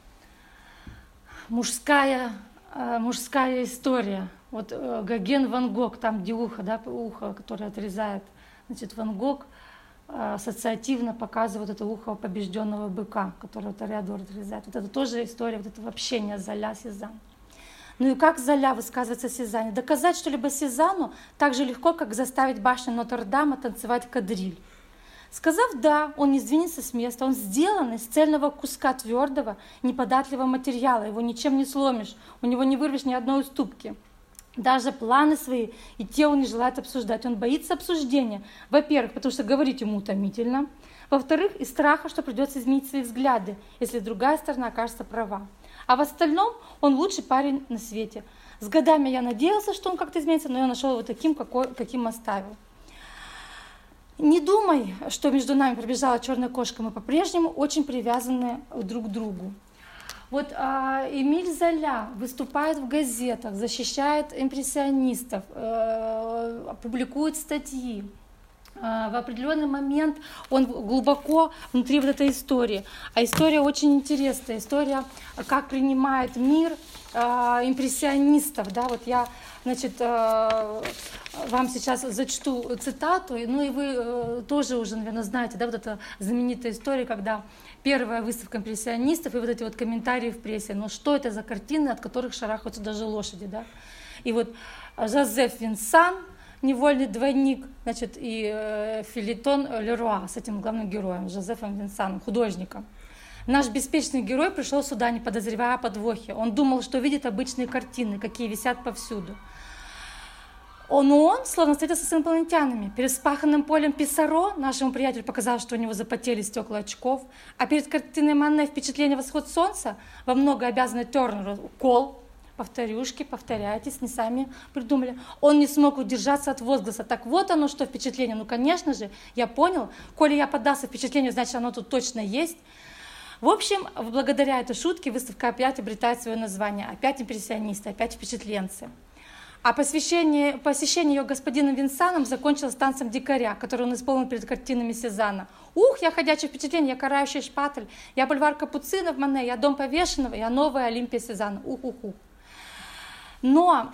Мужская, мужская история. Вот Гоген, Ван Гог, там где ухо, да, ухо, которое отрезает. Значит, Ван Гог ассоциативно показывает это ухо побежденного быка, которого Тореадор отрезает. Вот это тоже история вот этого общения Золя, Сезанн. Ну и как Золя высказывается о Сезанне? Доказать что-либо Сезанну так же легко, как заставить башню Нотр-Дама танцевать кадриль. Сказав «да», он не сдвинется с места, он сделан из цельного куска твердого, неподатливого материала, его ничем не сломишь, у него не вырвешь ни одной уступки. Даже планы свои, и те он не желает обсуждать. Он боится обсуждения. Во-первых, потому что говорить ему утомительно. Во-вторых, из страха, что придется изменить свои взгляды, если другая сторона окажется права. А в остальном он лучший парень на свете. С годами я надеялся, что он как-то изменится, но я нашел его таким, какой, каким оставил. Не думай, что между нами пробежала черная кошка, мы по-прежнему очень привязаны друг к другу. Вот а, Эмиль Золя выступает в газетах, защищает импрессионистов, э, публикует статьи, э, в определенный момент он глубоко внутри вот этой истории. А история очень интересная. История, как принимает мир импрессионистов. Да? Вот я, значит, вам сейчас зачту цитату, ну и вы тоже уже, наверное, знаете, да, вот эта знаменитая история, когда первая выставка импрессионистов и вот эти вот комментарии в прессе. Ну что это за картины, от которых шарахаются даже лошади, да? И вот Жозеф Винсан, невольный двойник, значит, и э, Филитон Леруа с этим главным героем, Жозефом Винсаном, художником. Наш беспечный герой пришел сюда, не подозревая о подвохе. Он думал, что видит обычные картины, какие висят повсюду. Он, он словно встретился с инопланетянами. Перед вспаханным полем Писаро нашему приятелю показалось, что у него запотели стекла очков, а перед картиной Мане «Впечатление восход солнца» во много обязанной Тернеру «Кол». Повторюшки, повторяйтесь, не сами придумали. Он не смог удержаться от возгласа. Так вот оно, что впечатление. Ну, конечно же, я понял. Коли я поддался впечатлению, значит, оно тут точно есть. В общем, благодаря этой шутке выставка опять обретает свое название. Опять импрессионисты, опять впечатленцы. А посещение, посещение ее господином Винсаном закончилось танцем дикаря, который он исполнил перед картинами Сезанна. Ух, я ходячее впечатление, я карающий шпатель, я бульвар Капуцинов Мане, я дом повешенного, я новая Олимпия Сезанна. Ух-ух-ух. Но,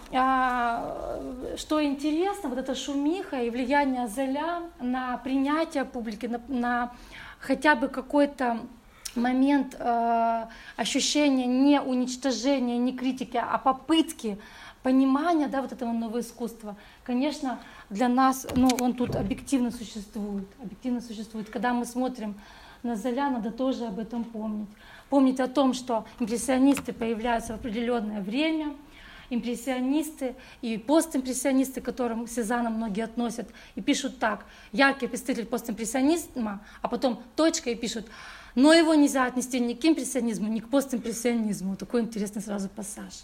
а, что интересно, вот эта шумиха и влияние Золя на принятие публики, на, на хотя бы какой-то момент э, ощущения не уничтожения, не критики, а попытки понимания, да, вот этого нового искусства, конечно, для нас, ну, он тут объективно существует, объективно существует. Когда мы смотрим на Золя, надо тоже об этом помнить. Помнить о том, что импрессионисты появляются в определенное время, импрессионисты и постимпрессионисты, к которым Сезанна многие относят, и пишут так: яркий представитель постимпрессионизма, а потом точка и пишут: но его нельзя отнести ни к импрессионизму, ни к постимпрессионизму. Такой интересный сразу пассаж.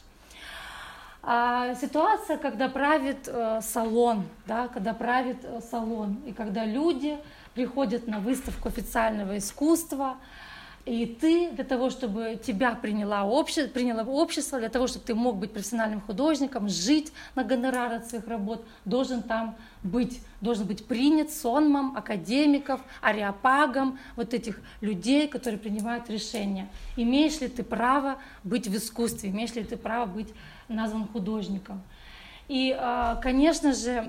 А ситуация, когда правит э, салон, да, когда правит э, салон, и когда люди приходят на выставку официального искусства, и ты для того, чтобы тебя приняло общество, приняло общество, для того, чтобы ты мог быть профессиональным художником, жить на гонорар от своих работ, должен там быть, должен быть принят сонмом академиков, ареопагом, вот этих людей, которые принимают решения. Имеешь ли ты право быть в искусстве, имеешь ли ты право быть назван художником. И, конечно же,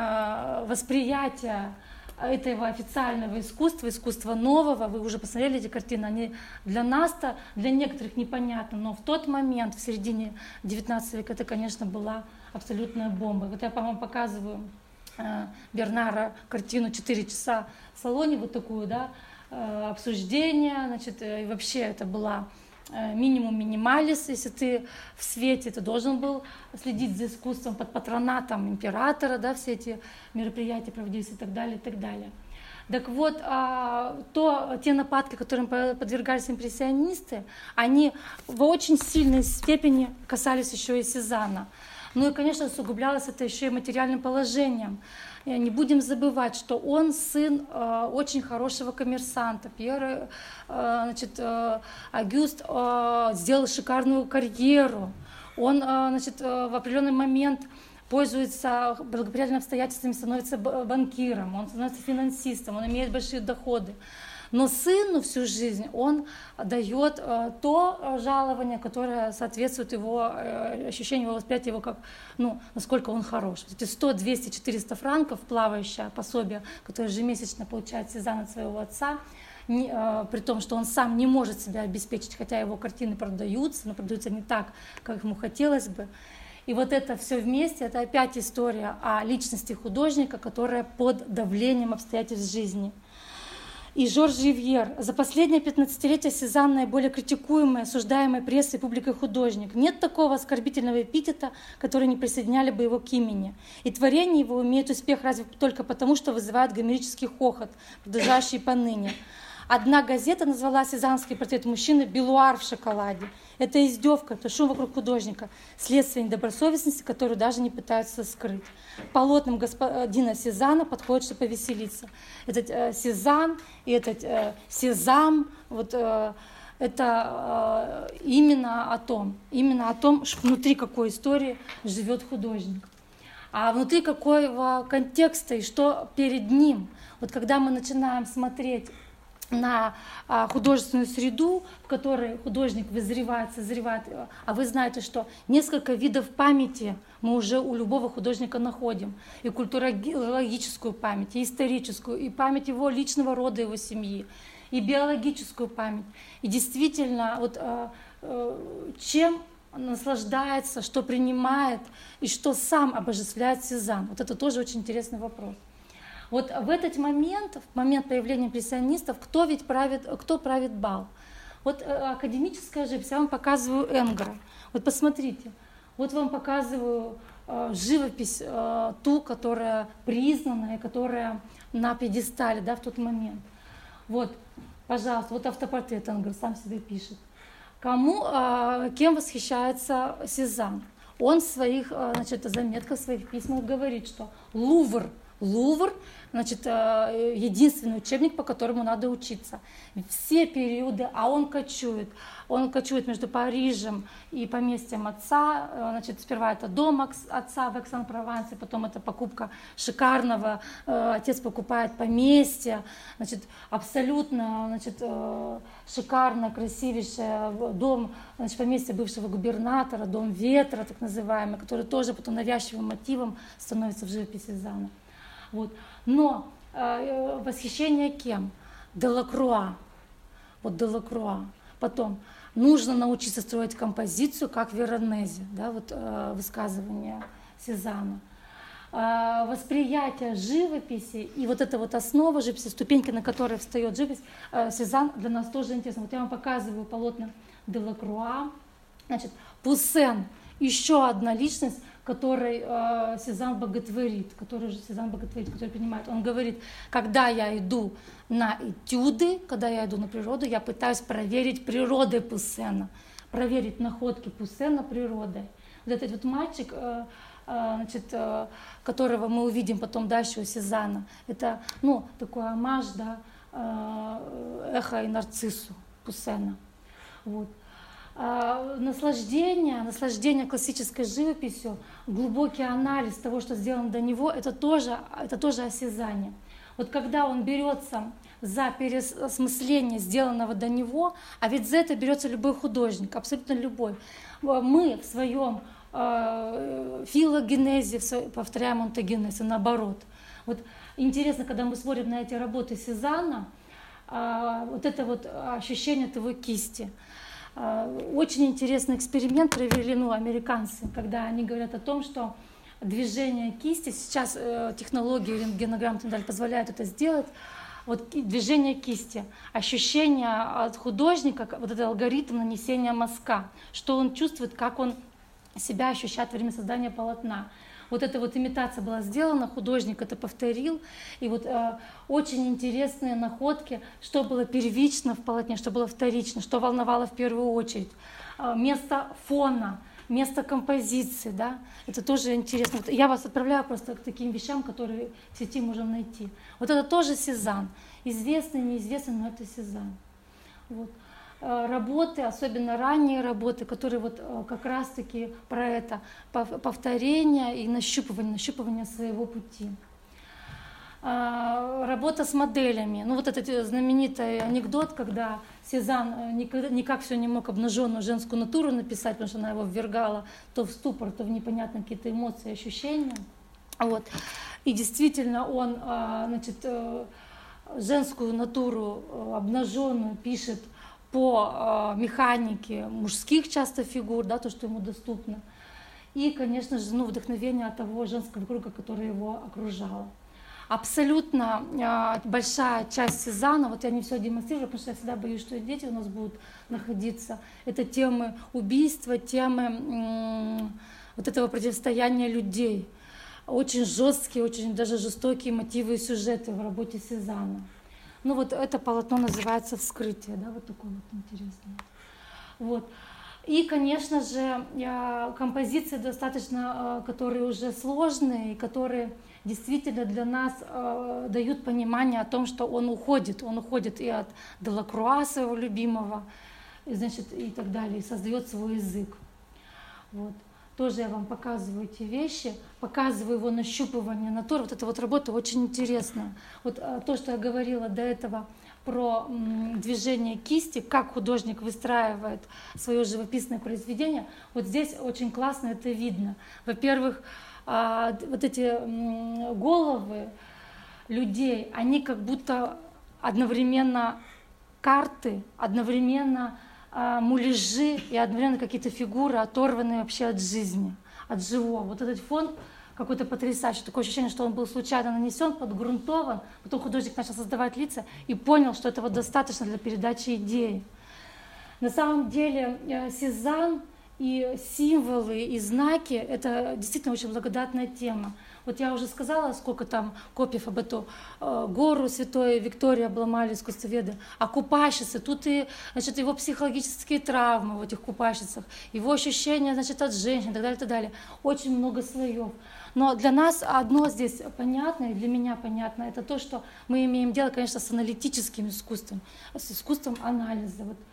восприятие этого официального искусства, искусства нового, вы уже посмотрели эти картины, они для нас-то, для некоторых непонятны, но в тот момент, в середине девятнадцатого века, это, конечно, была абсолютная бомба. Вот я, по-моему, показываю э, Бернара картину «Четыре часа в салоне», вот такую, да, э, обсуждение, значит, э, и вообще это была минимум минималис, если ты в свете, ты должен был следить за искусством под патронатом императора, да, все эти мероприятия проводились и так далее, и так далее. Так вот, то, те нападки, которым подвергались импрессионисты, они в очень сильной степени касались еще и Сезанна. Ну и, конечно, усугублялось это еще и материальным положением. Не будем забывать, что он сын э, очень хорошего коммерсанта. Пьер э, значит, э, Агюст э, сделал шикарную карьеру. Он э, значит, э, в определенный момент пользуется благоприятными обстоятельствами, становится банкиром, он становится финансистом, он имеет большие доходы. Но сыну всю жизнь он дает э, то жалование, которое соответствует его э, ощущению, его восприятию, его как, ну, насколько он хорош. Вот эти сто, двести, четыреста франков, плавающее пособие, которое ежемесячно получает Сезанн от своего отца, не, э, при том, что он сам не может себя обеспечить, хотя его картины продаются, но продаются не так, как ему хотелось бы. И вот это все вместе, это опять история о личности художника, которая под давлением обстоятельств жизни. И Жорж Ривьер: за последнее пятнадцатилетие Сезанн наиболее критикуемый, осуждаемый прессой и публикой художник. Нет такого оскорбительного эпитета, который не присоединяли бы его к имени. И творения его имеют успех разве только потому, что вызывают гомерический хохот, продолжающий поныне. Одна газета назвала сезаннский портрет мужчины «Белуар в шоколаде». Это издевка, это шум вокруг художника, следствие недобросовестности, которую даже не пытаются скрыть. Полотнам господина Сезанна подходит, чтобы повеселиться. Этот э, Сезанн и этот э, Сезам, вот, э, это э, именно о том, именно о том, что внутри какой истории живет художник. а внутри какого контекста и что перед ним. Вот когда мы начинаем смотреть на художественную среду, в которой художник вызревает, созревает, а вы знаете, что несколько видов памяти мы уже у любого художника находим. И культурологическую память, и историческую, и память его личного рода, его семьи, и биологическую память. И действительно, вот, чем наслаждается, что принимает и что сам обожествляет Сезанн. Вот это тоже очень интересный вопрос. Вот в этот момент, в момент появления импрессионистов, кто ведь правит, кто правит бал? Вот академическая живопись, я вам показываю Энгера. Вот посмотрите, вот вам показываю э, живопись, э, ту, которая признана и которая на пьедестале, да, в тот момент. Вот, пожалуйста, вот автопортрет Энгер сам себе пишет. Кому, э, кем восхищается Сезанн? Он в своих, э, значит, заметках, в своих письмах говорит, что Лувр, Лувр, значит, единственный учебник, по которому надо учиться. Все периоды, а он кочует. Он кочует между Парижем и поместьем отца. Значит, сперва это дом отца в Экс-эн-Провансе, потом это покупка шикарного. Отец покупает поместье. Значит, абсолютно, значит, шикарно, красивейшее дом, значит, поместье бывшего губернатора, дом ветра, так называемый, который тоже потом навязчивым мотивом становится в живописи Сезанна. Вот. Но э, восхищение кем? Делакруа. Вот Делакруа. Потом нужно научиться строить композицию, как Веронезе, да, вот э, высказывание Сезанна. Э, восприятие живописи и вот эта вот основа живописи, ступеньки, на которой встает живопись, э, Сезанн для нас тоже интересно. Вот я вам показываю полотна Делакруа. Значит, Пуссен, еще одна личность, который э, Сезанн боготворит, который же Сезанн боготворит, который понимает. Он говорит, когда я иду на этюды, когда я иду на природу, я пытаюсь проверить природой Пуссена, проверить находки Пуссена природой. Вот этот вот мальчик, э, э, значит, э, которого мы увидим потом дальше у Сезанна, это, ну, такой оммаж, да, э, эхо и нарциссу Пуссена. Вот. Наслаждение, наслаждение классической живописью, глубокий анализ того, что сделано до него, это тоже, это тоже о Сезанне. Вот когда он берется за переосмысление сделанного до него, а ведь за это берется любой художник, абсолютно любой. Мы в своем э, филогенезе повторяем онтогенез, и наоборот. Вот интересно, когда мы смотрим на эти работы Сезанна, э, вот это вот ощущение от его кисти. Очень интересный эксперимент провели, ну, американцы, когда они говорят о том, что движение кисти, сейчас э, технологии рентгенограмм позволяют это сделать, вот движение кисти, ощущение от художника, вот этот алгоритм нанесения мазка, что он чувствует, как он себя ощущает во время создания полотна. Вот эта вот имитация была сделана, художник это повторил, и вот э, очень интересные находки, что было первично в полотне, что было вторично, что волновало в первую очередь. Э, место фона, место композиции, да, это тоже интересно. Вот я вас отправляю просто к таким вещам, которые в сети можно найти. Вот это тоже Сезанн, известный, неизвестный, но это Сезанн. Вот. Работы, особенно ранние работы, которые вот как раз-таки про это повторение и нащупывание, нащупывание своего пути. Работа с моделями. Ну вот этот знаменитый анекдот, когда Сезанн никак, никак все не мог обнаженную женскую натуру написать, потому что она его ввергала то в ступор, то в непонятные какие-то эмоции, ощущения. Вот. И действительно он, значит, женскую натуру обнаженную пишет по э, механике мужских часто фигур, да, то, что ему доступно. И, конечно же, ну, вдохновение от того женского круга, которое его окружало. Абсолютно э, большая часть Сезанна, вот я не все демонстрирую, потому что я всегда боюсь, что дети у нас будут находиться. Это темы убийства, темы э, вот этого противостояния людей. Очень жесткие, очень даже жестокие мотивы и сюжеты в работе Сезанна. Ну вот это полотно называется «Вскрытие», да, вот такое вот интересное. Вот. И, конечно же, композиции достаточно, которые уже сложные, и которые действительно для нас дают понимание о том, что он уходит, он уходит и от Делакруа, своего любимого, и, значит, и так далее, и создает свой язык. Вот. тоже я вам показываю эти вещи, показываю его нащупывание натуры. Вот эта вот работа очень интересная. Вот то, что я говорила до этого про движение кисти, как художник выстраивает свое живописное произведение, вот здесь очень классно это видно. Во-первых, вот эти головы людей, они как будто одновременно карты, одновременно муляжи и одновременно какие-то фигуры, оторванные вообще от жизни, от живого. Вот этот фон какой-то потрясающий. Такое ощущение, что он был случайно нанесен, подгрунтован. Потом художник начал создавать лица и понял, что этого достаточно для передачи идеи. На самом деле Сезанн и символы, и знаки — это действительно очень благодатная тема. Вот я уже сказала, сколько там копьев об эту э, гору святой Виктории обломали искусствоведы. А купальщицы, тут и, значит, его психологические травмы в этих купальщицах, его ощущения, значит, от женщин и так далее, и так далее. Очень много слоев. Но для нас одно здесь понятно, и для меня понятно, это то, что мы имеем дело, конечно, с аналитическим искусством, с искусством анализа. Вот.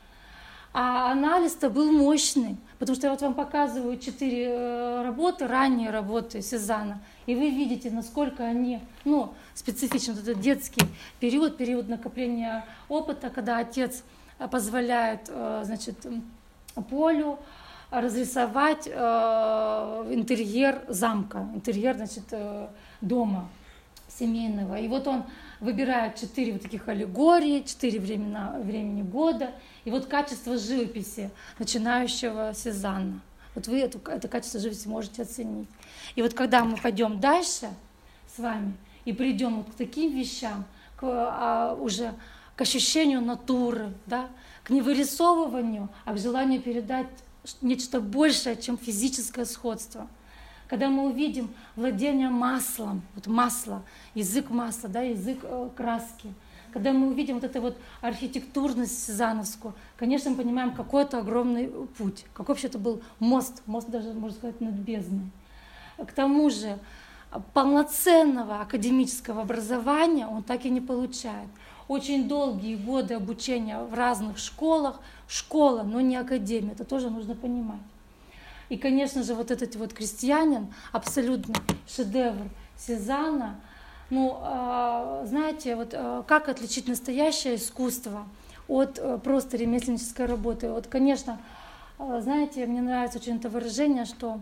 А анализ-то был мощный, потому что я вот вам показываю четыре работы, ранние работы Сезанна, и вы видите, насколько они, ну, специфичны. Вот этот детский период, период накопления опыта, когда отец позволяет, значит, Полю разрисовать интерьер замка, интерьер, значит, дома семейного. И вот он выбирает четыре вот таких аллегории, четыре времена, времени года. И вот качество живописи начинающего Сезанна. Вот вы это, это качество живописи можете оценить. И вот когда мы пойдем дальше с вами и придем вот к таким вещам, к, а, уже к ощущению натуры, да, к не вырисовыванию, а к желанию передать нечто большее, чем физическое сходство. Когда мы увидим владение маслом, вот масло, язык масла, да, язык э, краски, когда мы увидим вот эту вот архитектурность сезанновскую, конечно, мы понимаем, какой это огромный путь, какой вообще это был мост, мост даже, можно сказать, над бездной. К тому же полноценного академического образования он так и не получает. Очень долгие годы обучения в разных школах, школа, но не академия, это тоже нужно понимать. И, конечно же, вот этот вот крестьянин, абсолютный шедевр Сезанна. Ну, знаете, вот как отличить настоящее искусство от просто ремесленнической работы? Вот, конечно, знаете, мне нравится очень это выражение, что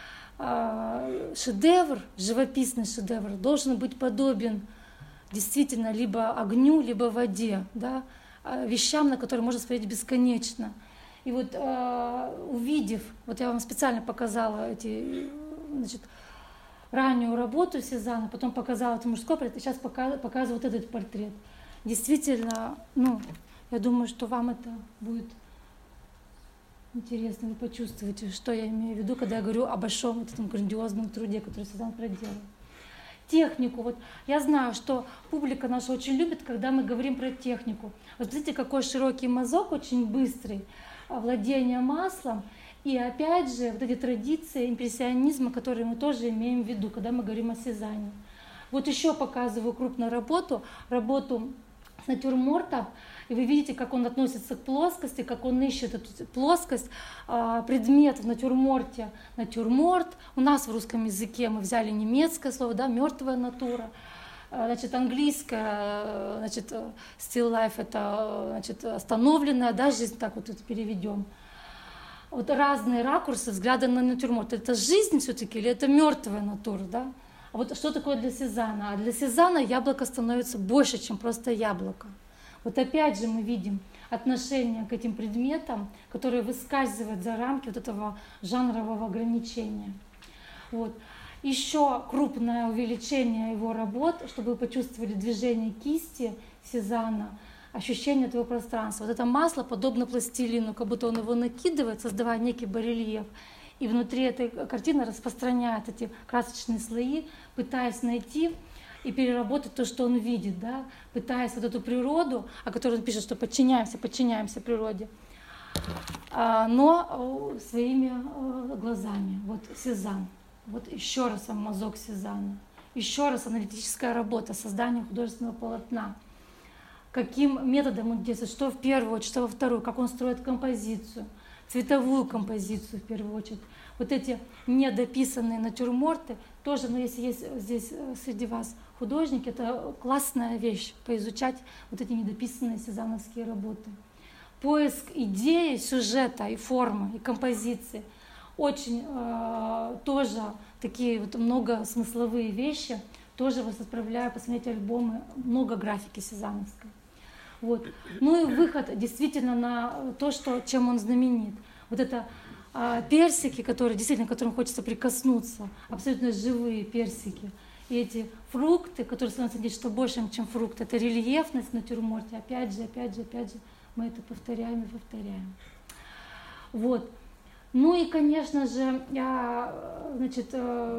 шедевр, живописный шедевр, должен быть подобен действительно либо огню, либо воде, да, вещам, на которые можно смотреть бесконечно. И вот увидев, вот я вам специально показала эти, значит, раннюю работу Сезанна, потом показала этот мужской портрет, и сейчас показываю вот этот портрет. Действительно, ну, я думаю, что вам это будет интересно, вы почувствуете, что я имею в виду, когда я говорю о большом вот этом грандиозном труде, который Сезанн проделал. Технику. Вот я знаю, что публика наша очень любит, когда мы говорим про технику. Вот смотрите, какой широкий мазок, очень быстрый, владение маслом. И опять же, вот эти традиции импрессионизма, которые мы тоже имеем в виду, когда мы говорим о Сезанне. Вот еще показываю крупную работу, работу с натюрмортом. И вы видите, как он относится к плоскости, как он ищет эту плоскость, предмет в натюрморте. Натюрморт. У нас в русском языке мы взяли немецкое слово, да, мертвая натура. Значит, английское, значит, still life — это, значит, остановленная, да, жизнь, так вот это переведем. Вот разные ракурсы взгляда на натюрморт. Это жизнь все-таки или это мертвая натура, да? А вот что такое для Сезанна? А для Сезанна яблоко становится больше, чем просто яблоко. Вот опять же мы видим отношение к этим предметам, которые выскальзывают за рамки вот этого жанрового ограничения. Вот. Еще крупное увеличение его работ, чтобы вы почувствовали движение кисти Сезанна, ощущение этого пространства. Вот это масло подобно пластилину, как будто он его накидывает, создавая некий барельеф. И внутри этой картины распространяет эти красочные слои, пытаясь найти и переработать то, что он видит, да? Пытаясь вот эту природу, о которой он пишет, что подчиняемся, подчиняемся природе, но своими глазами. Вот Сезанн. Вот еще раз вам мазок Сезанна. Еще раз аналитическая работа, создание художественного полотна. Каким методом он действует, что в первую, что во вторую, как он строит композицию. цветовую композицию в первую очередь. Вот эти недописанные натюрморты тоже, но если есть здесь среди вас художники, это классная вещь, поизучать вот эти недописанные сезанновские работы. Поиск идеи, сюжета и формы, и композиции. Очень э, тоже такие вот многосмысловые вещи. Тоже вас отправляю посмотреть альбомы, много графики сезанновской. Вот. Ну и выход действительно на то, что, чем он знаменит. Вот это э, персики, которые действительно, к которым хочется прикоснуться, абсолютно живые персики. И эти фрукты, которые становятся нечто большим, чем фрукты, это рельефность в натюрморте. Опять же, опять же, опять же, мы это повторяем и повторяем. Вот. Ну и, конечно же, я, значит,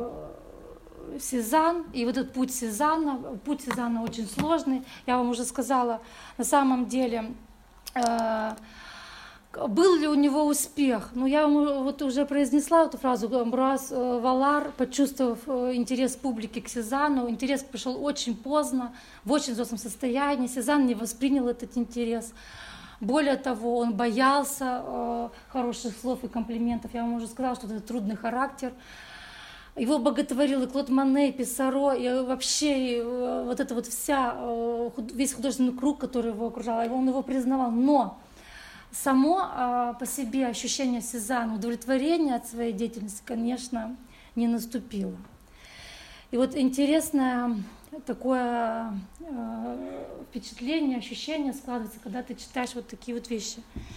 Сезанн, и вот этот путь Сезанна, путь Сезанна очень сложный, я вам уже сказала, на самом деле, э, был ли у него успех? Ну, я вам вот уже произнесла эту фразу, Амбруаз Валар, почувствовав интерес публики к Сезанну, интерес пришел очень поздно, в очень взрослом состоянии, Сезанн не воспринял этот интерес. Более того, он боялся э, хороших слов и комплиментов. Я вам уже сказала, что это трудный характер. Его боготворил и Клод Моне, и Писсаро, и вообще и, э, вот это вот вся, э, весь художественный круг, который его окружал, он его признавал. Но само э, по себе ощущение Сезанна, удовлетворение от своей деятельности, конечно, не наступило. И вот интересное такое э, впечатление, ощущение складывается, когда ты читаешь вот такие вот вещи.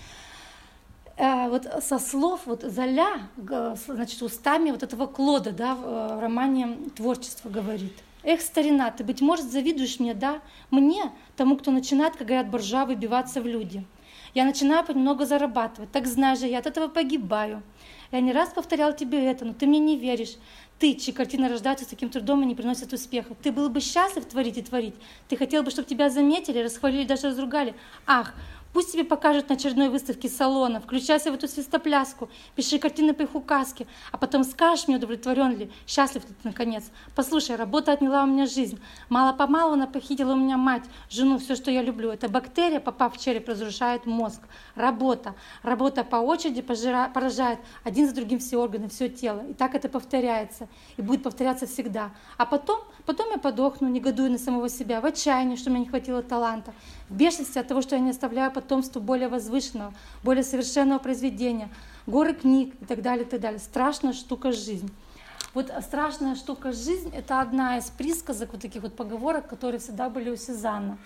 Э, вот со слов вот Золя, значит, устами вот этого Клода, да, в романе «Творчество» говорит. Эх, старина, ты, быть может, завидуешь мне, да? Мне, тому, кто начинает, как говорят буржуа, выбиваться в люди. Я начинаю понемногу зарабатывать, так знай же, я от этого погибаю. Я не раз повторял тебе это, но ты мне не веришь. Ты, чьи картины рождаются с таким трудом и не приносят успеха. Ты был бы счастлив творить и творить. Ты хотел бы, чтобы тебя заметили, расхвалили, даже разругали. Ах, пусть тебе покажут на очередной выставке салона. Включайся в эту свистопляску, пиши картины по их указке, а потом скажешь мне, удовлетворен ли, счастлив ли ты наконец. Послушай, работа отняла у меня жизнь. Мало-помалу она похитила у меня мать, жену, все, что я люблю. Эта бактерия, попав в череп, разрушает мозг. Работа. Работа по очереди пожира... поражает один за другим все органы, все тело. И так это повторяется. И будет повторяться всегда. А потом, потом я подохну, негодуя на самого себя, в отчаянии, что мне не хватило таланта, в бешенстве от того, что я не оставляю потомству более возвышенного, более совершенного произведения, горы книг и так далее, и так далее. Страшная штука жизнь. Вот страшная штука жизнь — это одна из присказок, вот таких вот поговорок, которые всегда были у Сезанна.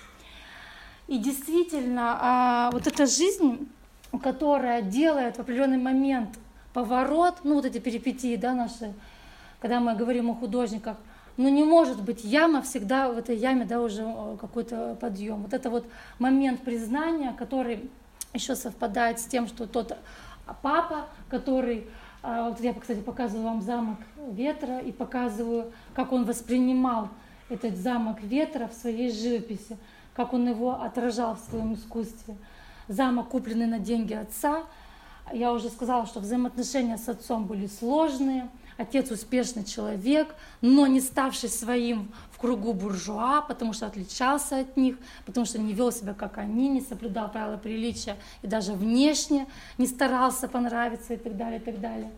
И действительно, вот эта жизнь, которая делает в определенный момент поворот, ну вот эти перипетии, да, наши, когда мы говорим о художниках, но не может быть яма всегда в этой яме, да, уже какой-то подъем. Вот это вот момент признания, который еще совпадает с тем, что тот папа, который, вот я, кстати, показываю вам замок ветра и показываю, как он воспринимал этот замок ветра в своей живописи, как он его отражал в своем искусстве. Замок, купленный на деньги отца. Я уже сказала, что взаимоотношения с отцом были сложные. Отец успешный человек, но не ставший своим в кругу буржуа, потому что отличался от них, потому что не вел себя, как они, не соблюдал правила приличия и даже внешне не старался понравиться и так далее, и так далее.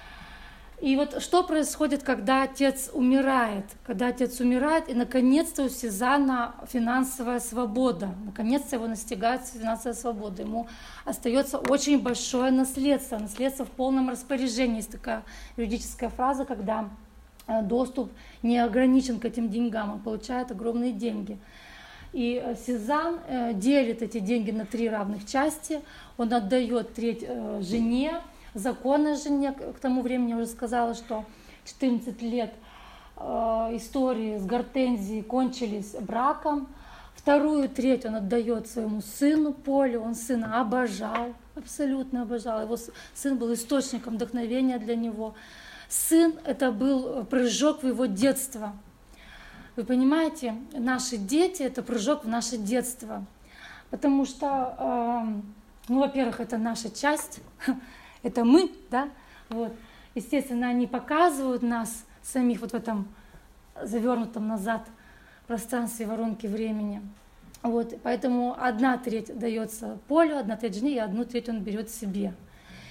И вот что происходит, когда отец умирает? Когда отец умирает, и наконец-то у Сезанна финансовая свобода. Наконец-то его настигает финансовая свобода. Ему остается очень большое наследство. Наследство в полном распоряжении. Есть такая юридическая фраза, когда доступ не ограничен к этим деньгам. Он получает огромные деньги. И Сезанн делит эти деньги на три равных части. Он отдает треть жене, законной жене. К тому времени я уже сказала, что четырнадцать лет э, истории с Гортензией кончились браком. Вторую треть он отдает своему сыну Полю. Он сына обожал, абсолютно обожал. Его сын был источником вдохновения для него. Сын — это был прыжок в его детство. Вы понимаете, наши дети — это прыжок в наше детство. Потому что, э, ну, во-первых, это наша часть. Это мы, да, вот. Естественно, они показывают нас самих вот в этом завернутом назад пространстве воронки времени. Вот. Поэтому одна треть дается Полю, одна треть жене, и одну треть он берет себе.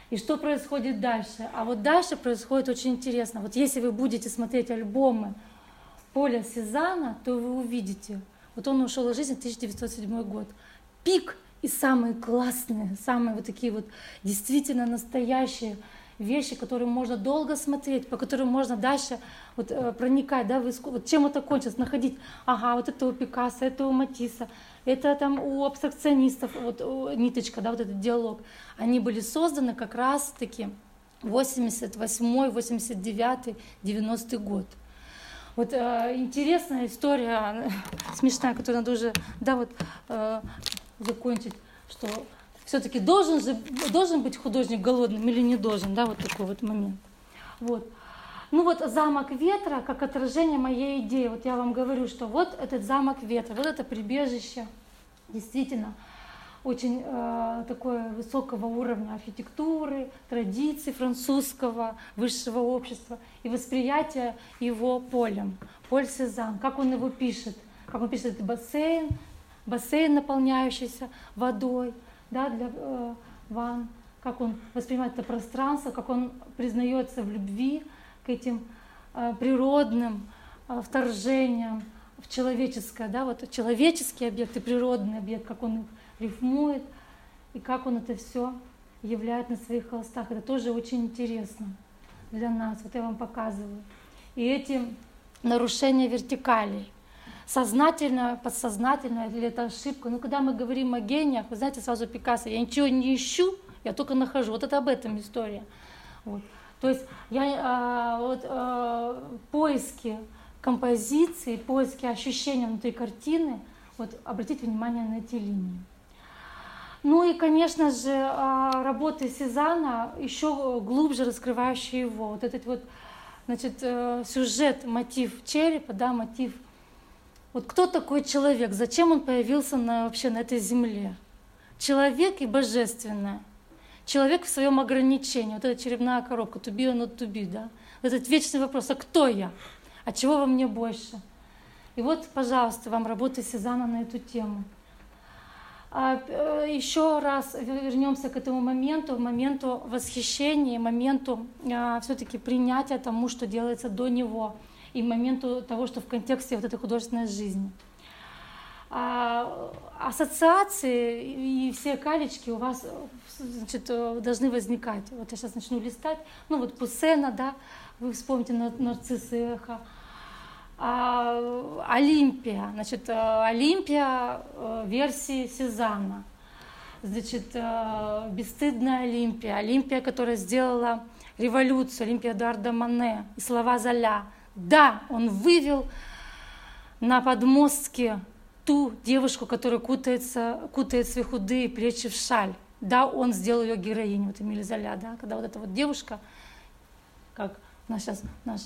И что происходит дальше? А вот дальше происходит очень интересно. Вот если вы будете смотреть альбомы Поля Сезанна, то вы увидите, вот он ушел из жизни в тысяча девятьсот седьмой год. Пик и самые классные, самые вот такие вот действительно настоящие вещи, которые можно долго смотреть, по которым можно дальше вот, э, проникать, да, в искусство. Вот чем это кончилось, находить, ага, вот это у Пикассо, это у Матисса, это там у абстракционистов, вот у, ниточка, да, вот этот диалог. Они были созданы как раз-таки восемьдесят восьмой, восемьдесят девятый, девяностый год. Вот э, интересная история, смешная, которую надо уже, да, вот, э, закончить, что все-таки должен же, должен быть художник голодным или не должен, да, вот такой вот момент. Вот. Ну вот замок ветра как отражение моей идеи. Вот я вам говорю, что вот этот замок ветра, вот это прибежище, действительно очень э, такое высокого уровня архитектуры, традиций французского высшего общества и восприятие его полем. Поль Сезанн, как он его пишет, как он пишет, это бассейн, бассейн, наполняющийся водой, да, для э, ванн, как он воспринимает это пространство, как он признается в любви к этим э, природным э, вторжениям в человеческое, да, вот человеческий объект и природный объект, как он их рифмует и как он это все являет на своих холстах. Это тоже очень интересно для нас. Вот я вам показываю. И эти нарушения вертикалей, сознательно, подсознательно, или это ошибка. Но когда мы говорим о гениях, вы знаете, сразу Пикассо, я ничего не ищу, я только нахожу. Вот это об этом история. Вот. То есть я, а, вот, а, поиски композиции, поиски ощущения внутри картины, вот обратите внимание на эти линии. Ну и, конечно же, работы Сезанна, еще глубже раскрывающие его. Вот этот вот, значит, сюжет, мотив черепа, да, мотив. Вот кто такой человек? Зачем он появился на, вообще на этой земле? Человек и божественное. Человек в своем ограничении. Вот эта черепная коробка, to be or not to be, да. Этот вечный вопрос, а кто я? А чего во мне больше? И вот, пожалуйста, вам работы Сезанна на эту тему. Еще раз вернемся к этому моменту, моменту восхищения, моменту все-таки принятия тому, что делается до него, и моменту того, что в контексте вот этой художественной жизни. Ассоциации и все калечки у вас, значит, должны возникать. Вот я сейчас начну листать. Ну вот Пуссена, да, вы вспомните «Нарцисс и эхо». Олимпия, значит, Олимпия версии Сезанна, значит, бесстыдная Олимпия, Олимпия, которая сделала революцию, Олимпия Эдуарда Мане и слова Золя. Да, он вывел на подмостке ту девушку, которая кутается, кутает свои худые плечи в шаль. Да, он сделал ее героиней, вот Эмиль Золя, да, когда вот эта вот девушка, как наш сейчас наш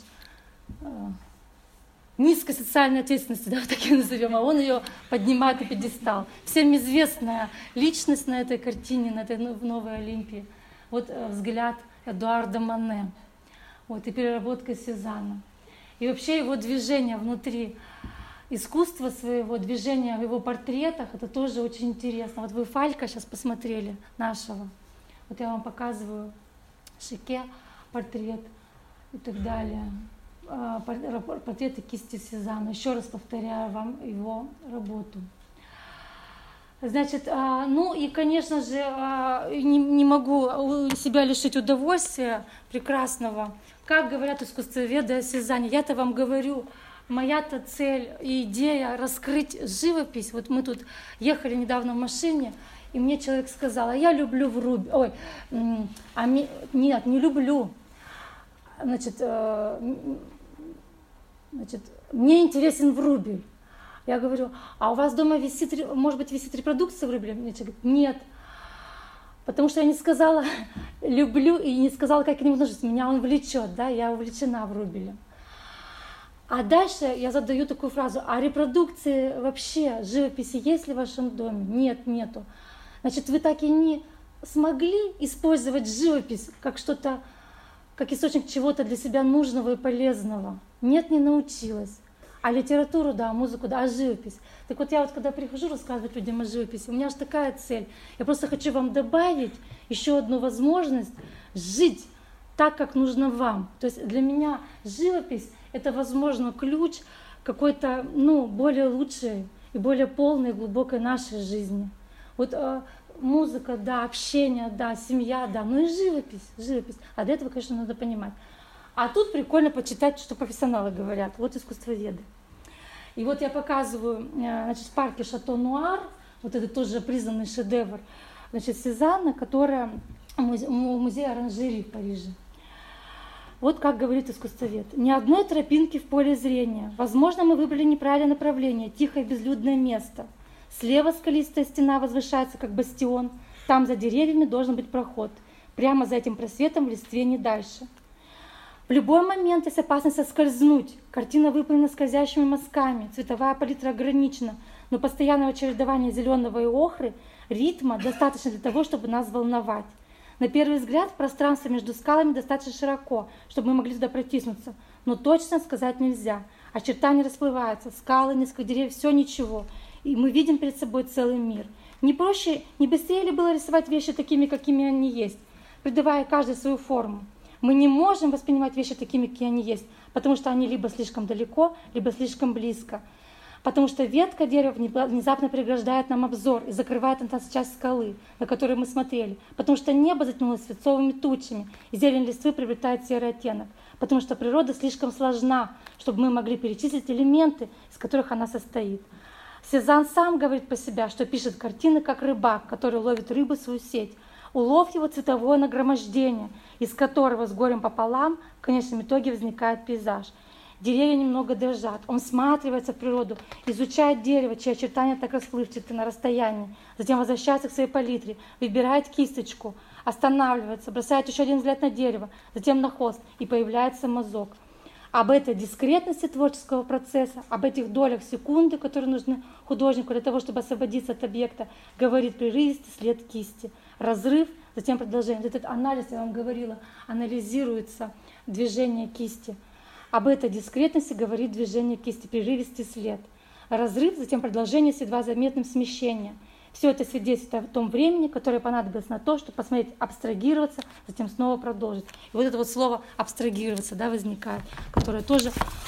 низкой социальной ответственности, да, так ее назовем, а он ее поднимает на пьедестал. Всем известная личность на этой картине, на этой новой Олимпии. Вот взгляд Эдуарда Мане, вот, и переработка Сезанна. И вообще его движение внутри искусства своего, движение в его портретах, это тоже очень интересно. Вот вы Фалька сейчас посмотрели нашего, вот я вам показываю Шике портрет и так далее. Портреты кисти Сезанна. Еще раз повторяю вам его работу. Значит, ну и, конечно же, не, не могу себя лишить удовольствия прекрасного. Как говорят искусствоведы о Сезанне, я-то вам говорю, моя-то цель и идея раскрыть живопись. Вот мы тут ехали недавно в машине, и мне человек сказал, а я люблю Врубель. Ой, а ми... нет, не люблю. Значит, значит, мне интересен Врубель. Я говорю, а у вас дома висит, может быть, висит репродукция Врубеля? Мне человек говорит, нет. Потому что я не сказала люблю и не сказала, как к нему отношусь. Меня он влечет, да, я увлечена Врубелем. А дальше я задаю такую фразу, а репродукции вообще, живописи есть ли в вашем доме? Нет, нету. Значит, вы так и не смогли использовать живопись как что-то, как источник чего-то для себя нужного и полезного? Нет, не научилась. А литературу, да, музыку, да, а живопись. Так вот я вот когда прихожу рассказывать людям о живописи, у меня же такая цель. Я просто хочу вам добавить еще одну возможность жить так, как нужно вам. То есть для меня живопись — это, возможно, ключ какой-то, ну, более лучшей и более полной, глубокой нашей жизни. Вот э, музыка, да, общение, да, семья, да, ну и живопись, живопись. А для этого, конечно, надо понимать. А тут прикольно почитать, что профессионалы говорят. Вот искусствоведы. И вот я показываю, значит, в парке Шато Нуар, вот это тоже признанный шедевр, значит, Сезанна, которая в музее оранжерии в Париже. Вот как говорит искусствовед. Ни одной тропинки в поле зрения. Возможно, мы выбрали неправильное направление, тихое безлюдное место. Слева скалистая стена возвышается, как бастион. Там за деревьями должен быть проход. Прямо за этим просветом в листве не дальше. В любой момент есть опасность соскользнуть. Картина выполнена скользящими мазками, цветовая палитра ограничена, но постоянного чередования зеленого и охры, ритма достаточно для того, чтобы нас волновать. На первый взгляд пространство между скалами достаточно широко, чтобы мы могли туда протиснуться, но точно сказать нельзя. Очертания расплываются, скалы, несколько деревьев, все ничего. И мы видим перед собой целый мир. Не проще, не быстрее ли было рисовать вещи такими, какими они есть, придавая каждой свою форму? Мы не можем воспринимать вещи такими, какие они есть, потому что они либо слишком далеко, либо слишком близко. Потому что ветка дерева внезапно преграждает нам обзор и закрывает от нас часть скалы, на которую мы смотрели. Потому что небо затянулось свинцовыми тучами, и зелень листвы приобретает серый оттенок. Потому что природа слишком сложна, чтобы мы могли перечислить элементы, из которых она состоит. Сезанн сам говорит по себе, что пишет картины как рыбак, который ловит рыбу в свою сеть. Улов его цветовое нагромождение, из которого с горем пополам в конечном итоге возникает пейзаж. Деревья немного дрожат, он всматривается в природу, изучает дерево, чьи очертания так расплывчаты на расстоянии, затем возвращается к своей палитре, выбирает кисточку, останавливается, бросает еще один взгляд на дерево, затем на холст, и появляется мазок. Об этой дискретности творческого процесса, об этих долях секунды, которые нужны художнику для того, чтобы освободиться от объекта, говорит прерывистый след кисти. Разрыв, затем продолжение. Этот анализ, я вам говорила, анализируется движение кисти. Об этой дискретности говорит движение кисти, прерывистый след. Разрыв, затем продолжение с едва заметным смещением. Все это свидетельствует о том времени, которое понадобилось на то, чтобы посмотреть, абстрагироваться, затем снова продолжить. И вот это вот слово «абстрагироваться», да, возникает, которое тоже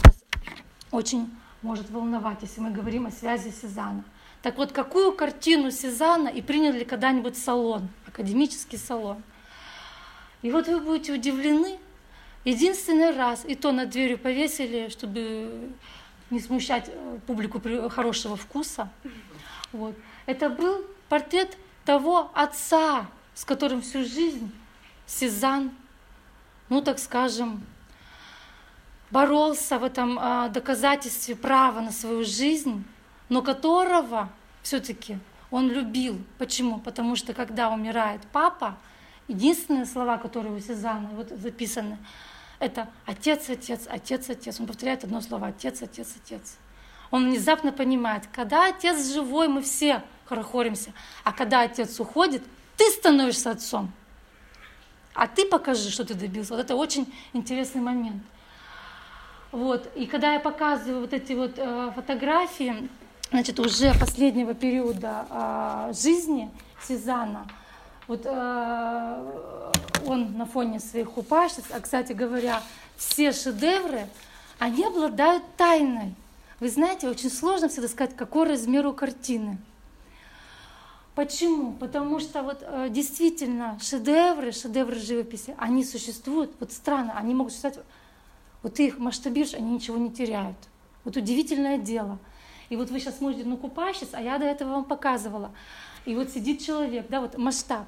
очень может волновать, если мы говорим о связи Сезанна. Так вот, какую картину Сезанна и принял ли когда-нибудь салон, академический салон? И вот вы будете удивлены, единственный раз, и то над дверью повесили, чтобы не смущать публику хорошего вкуса, вот. Это был портрет того отца, с которым всю жизнь Сезанн, ну так скажем, боролся в этом а, доказательстве права на свою жизнь, но которого все-таки он любил. Почему? Потому что когда умирает папа, единственные слова, которые у Сезанна вот записаны, это «отец, отец, отец, отец». Он повторяет одно слово «отец, отец, отец». Он внезапно понимает, когда отец живой, мы все хорохоримся, а когда отец уходит, ты становишься отцом. А ты покажи, что ты добился. Вот это очень интересный момент. Вот. И когда я показываю вот эти вот э, фотографии, значит, уже последнего периода э, жизни Сезанна, вот э, он на фоне своих хупашек, а, кстати говоря, все шедевры, они обладают тайной. Вы знаете, очень сложно всегда сказать, какой размер у картины. Почему? Потому что вот э, действительно шедевры, шедевры живописи, они существуют, вот странно, они могут существовать, вот ты их масштабируешь, они ничего не теряют. Вот удивительное дело. И вот вы сейчас смотрите на купальщиц, а я до этого вам показывала. И вот сидит человек, да, вот масштаб.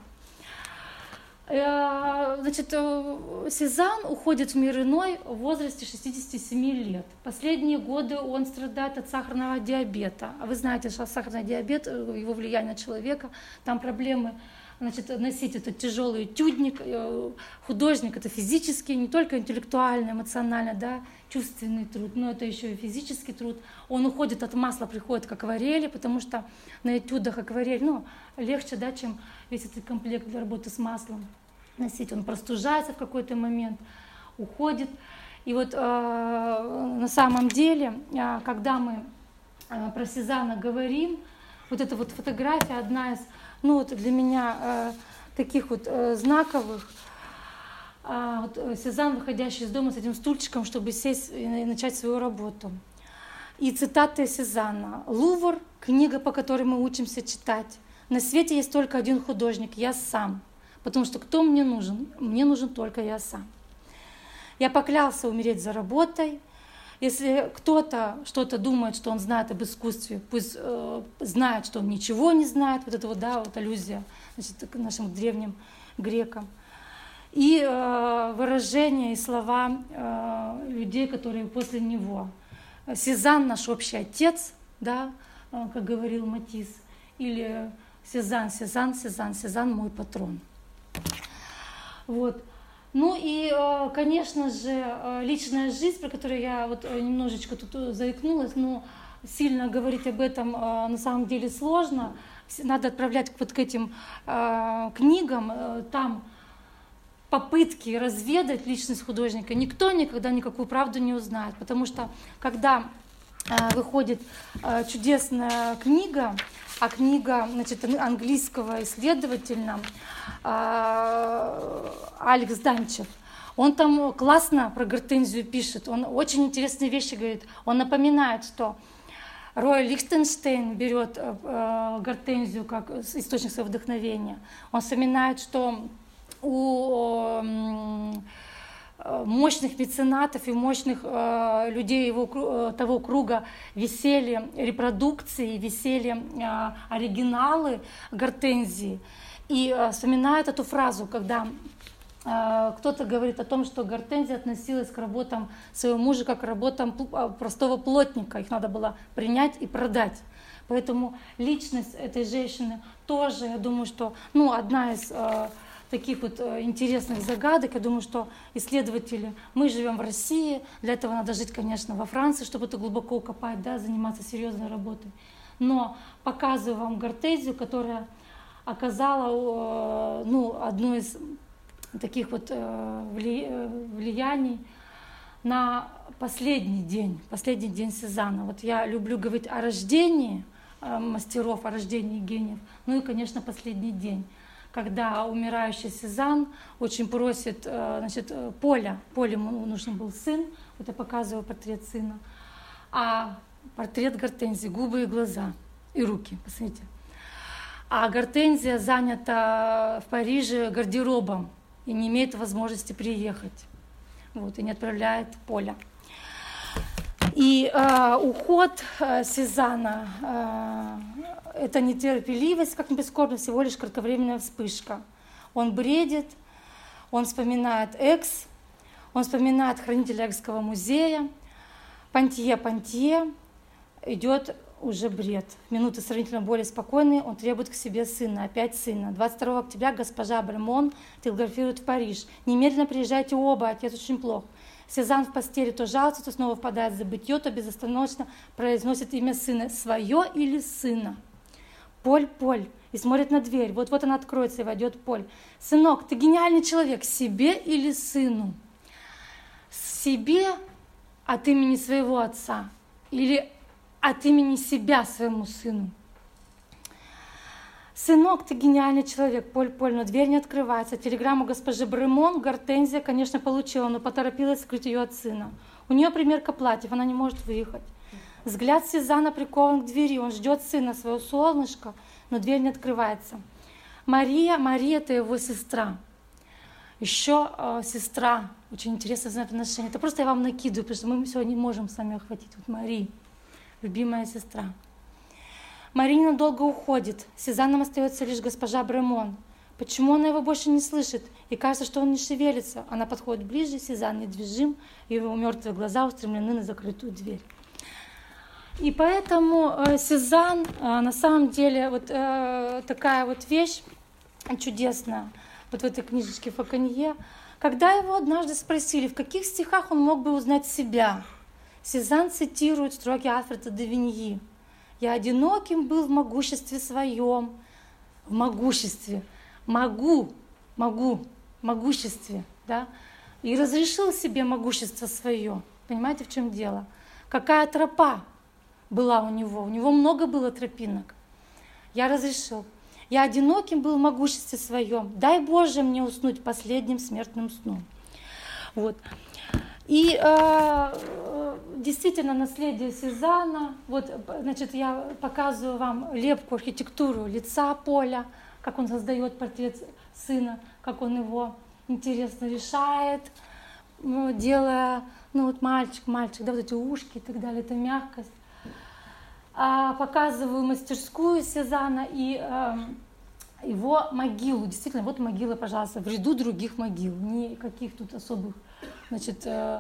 Значит, Сезанн уходит в мир иной в возрасте шестидесяти семи лет. Последние годы он страдает от сахарного диабета. А вы знаете, что сахарный диабет, его влияние на человека, там проблемы, значит, носить этот тяжелый этюдник. Художник — это физический, не только интеллектуальный, эмоциональный, да, чувственный труд, но это еще и физический труд. Он уходит от масла, приходит к акварели, потому что на этюдах акварель, ну, легче, да, чем весь этот комплект для работы с маслом носить. Он простужается в какой-то момент, уходит. И вот э, на самом деле, э, когда мы э, про Сезанна говорим, вот эта вот фотография одна из, ну вот для меня э, таких вот э, знаковых. Э, вот Сезанн, выходящий из дома с этим стульчиком, чтобы сесть и начать свою работу. И цитаты Сезанна. «Лувр — книга, по которой мы учимся читать. На свете есть только один художник — я сам. Потому что кто мне нужен? Мне нужен только я сам. Я поклялся умереть за работой. Если кто-то что-то думает, что он знает об искусстве, пусть э, знает, что он ничего не знает». Вот это вот, да, вот аллюзия, значит, к нашим древним грекам. И э, выражения и слова э, людей, которые после него. Сезанн — наш общий отец, да, э, как говорил Матисс. Или Сезанн, Сезанн, Сезанн, Сезанн — мой патрон. Вот. Ну и, конечно же, личная жизнь, про которую я вот немножечко тут заикнулась, но сильно говорить об этом на самом деле сложно. Надо отправлять вот к этим книгам, там попытки разведать личность художника. Никто никогда никакую правду не узнает, потому что когда выходит чудесная книга, а книга, значит, английского исследователя Алекс Данчев, он там классно про Гортензию пишет, он очень интересные вещи говорит. Он напоминает, что Рой Лихтенштейн берет Гортензию как источник своего вдохновения. Он вспоминает, что у мощных меценатов и мощных э, людей его, э, того круга висели репродукции, висели э, оригиналы Гортензии. И э, вспоминает эту фразу, когда э, кто-то говорит о том, что Гортензия относилась к работам своего мужа как к работам простого плотника. Их надо было принять и продать. Поэтому личность этой женщины тоже, я думаю, что ну, одна из э, таких вот интересных загадок. Я думаю, что исследователи, мы живем в России, для этого надо жить, конечно, во Франции, чтобы это глубоко копать, да, заниматься серьезной работой. Но показываю вам Гортензию, которая оказала ну, одно из таких вот влияний на последний день, последний день Сезанна. Вот я люблю говорить о рождении мастеров, о рождении гениев, ну и, конечно, последний день, когда умирающий Сезанн очень просит, значит, Поля, Поле ему нужен был сын, вот я показываю портрет сына, а портрет Гортензии, губы и глаза, и руки, посмотрите. А Гортензия занята в Париже гардеробом и не имеет возможности приехать, вот, и не отправляет Поля. И э, уход э, Сезанна э, — это нетерпеливость, как ни прискорбно, всего лишь кратковременная вспышка. Он бредит, он вспоминает Экс, он вспоминает хранителя Экского музея. Пантье, Пантье, идет уже бред. В минуты сравнительно более спокойные он требует к себе сына, опять сына. двадцать второго октября госпожа Бремон телеграфирует в Париж. Немедленно приезжайте оба, отец очень плох. Сезанн в постели то жалуется, то снова впадает в забытье, то безостановочно произносит имя сына. Свое или сына? Поль, Поль. И смотрит на дверь. Вот-вот она откроется, и войдет Поль. Сынок, ты гениальный человек. Себе или сыну? Себе от имени своего отца или от имени себя своему сыну? Сынок, ты гениальный человек, Поль, Поль, но дверь не открывается. Телеграмму госпожи Бремон Гортензия, конечно, получила, но поторопилась скрыть ее от сына. У нее примерка платьев, она не может выехать. Взгляд Сезанна прикован к двери, он ждет сына, свое солнышко, но дверь не открывается. Мария, Мария — это его сестра. Еще э, сестра, очень интересное взаимоотношение. Это просто я вам накидываю, потому что мы сегодня не можем с вами охватить. Вот Мария, любимая сестра. Мария ненадолго уходит. С Сезанном остается лишь госпожа Бремон. Почему она его больше не слышит? И кажется, что он не шевелится. Она подходит ближе, Сезанн недвижим, его мертвые глаза устремлены на закрытую дверь. И поэтому э, Сезанн э, на самом деле вот э, такая вот вещь чудесная, вот в этой книжечке Факонье. Когда его однажды спросили, в каких стихах он мог бы узнать себя, Сезанн цитирует строки Альфреда де Виньи. «Я одиноким был в могуществе своем». В могуществе. Могу, могу, могуществе. Да? и разрешил себе могущество свое. Понимаете, в чем дело? Какая тропа была у него? У него много было тропинок. Я разрешил. Я одиноким был в могуществе своем. Дай Боже мне уснуть последним смертным сном. Вот. И э, действительно наследие Сезанна. Вот, значит, я показываю вам лепку, архитектуру лица Поля, как он создает портрет сына, как он его интересно решает, делая, ну вот мальчик, мальчик, да, вот эти ушки и так далее, это мягкость. А показываю мастерскую Сезанна и э, его могилу. Действительно, вот могила, пожалуйста, в ряду других могил, никаких тут особых, значит, э,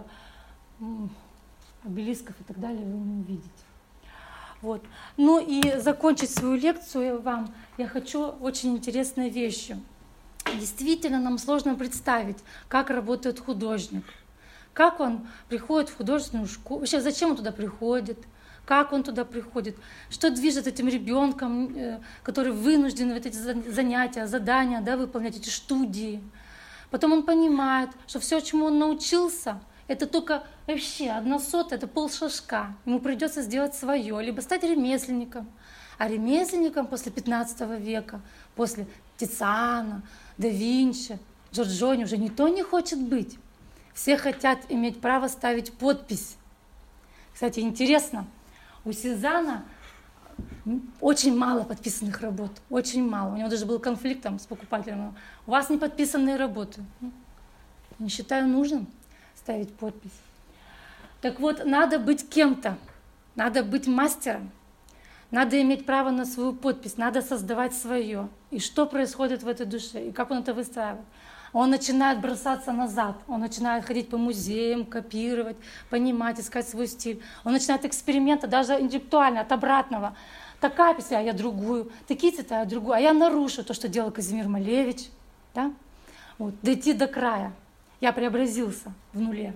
обелисков и так далее вы не увидите. Вот. Ну и закончить свою лекцию вам я хочу очень интересной вещью. Действительно, нам сложно представить, как работает художник, как он приходит в художественную школу, вообще зачем он туда приходит, как он туда приходит, что движет этим ребенком, который вынужден вот эти занятия, задания, да, выполнять, эти студии. Потом он понимает, что все, чему он научился, это только вообще одна сотая, это полшажка. Ему придется сделать свое, либо стать ремесленником. А ремесленником после пятнадцатого века, после Тициана, да Винчи, Джорджони уже никто не хочет быть. Все хотят иметь право ставить подпись. Кстати, интересно, у Сезанна очень мало подписанных работ, очень мало. У него даже был конфликт там с покупателем. У вас не подписанные работы. Не считаю нужным ставить подпись. Так вот, надо быть кем-то, надо быть мастером, надо иметь право на свою подпись, надо создавать свое. И что происходит в этой душе, и как он это выстраивает? Он начинает бросаться назад, он начинает ходить по музеям, копировать, понимать, искать свой стиль. Он начинает эксперименты, даже интеллектуально, от обратного. Такая песня, а я другую, такие цвета, а я другую, а я нарушу то, что делал Казимир Малевич. Да? Вот, дойти до края. Я преобразился в нуле.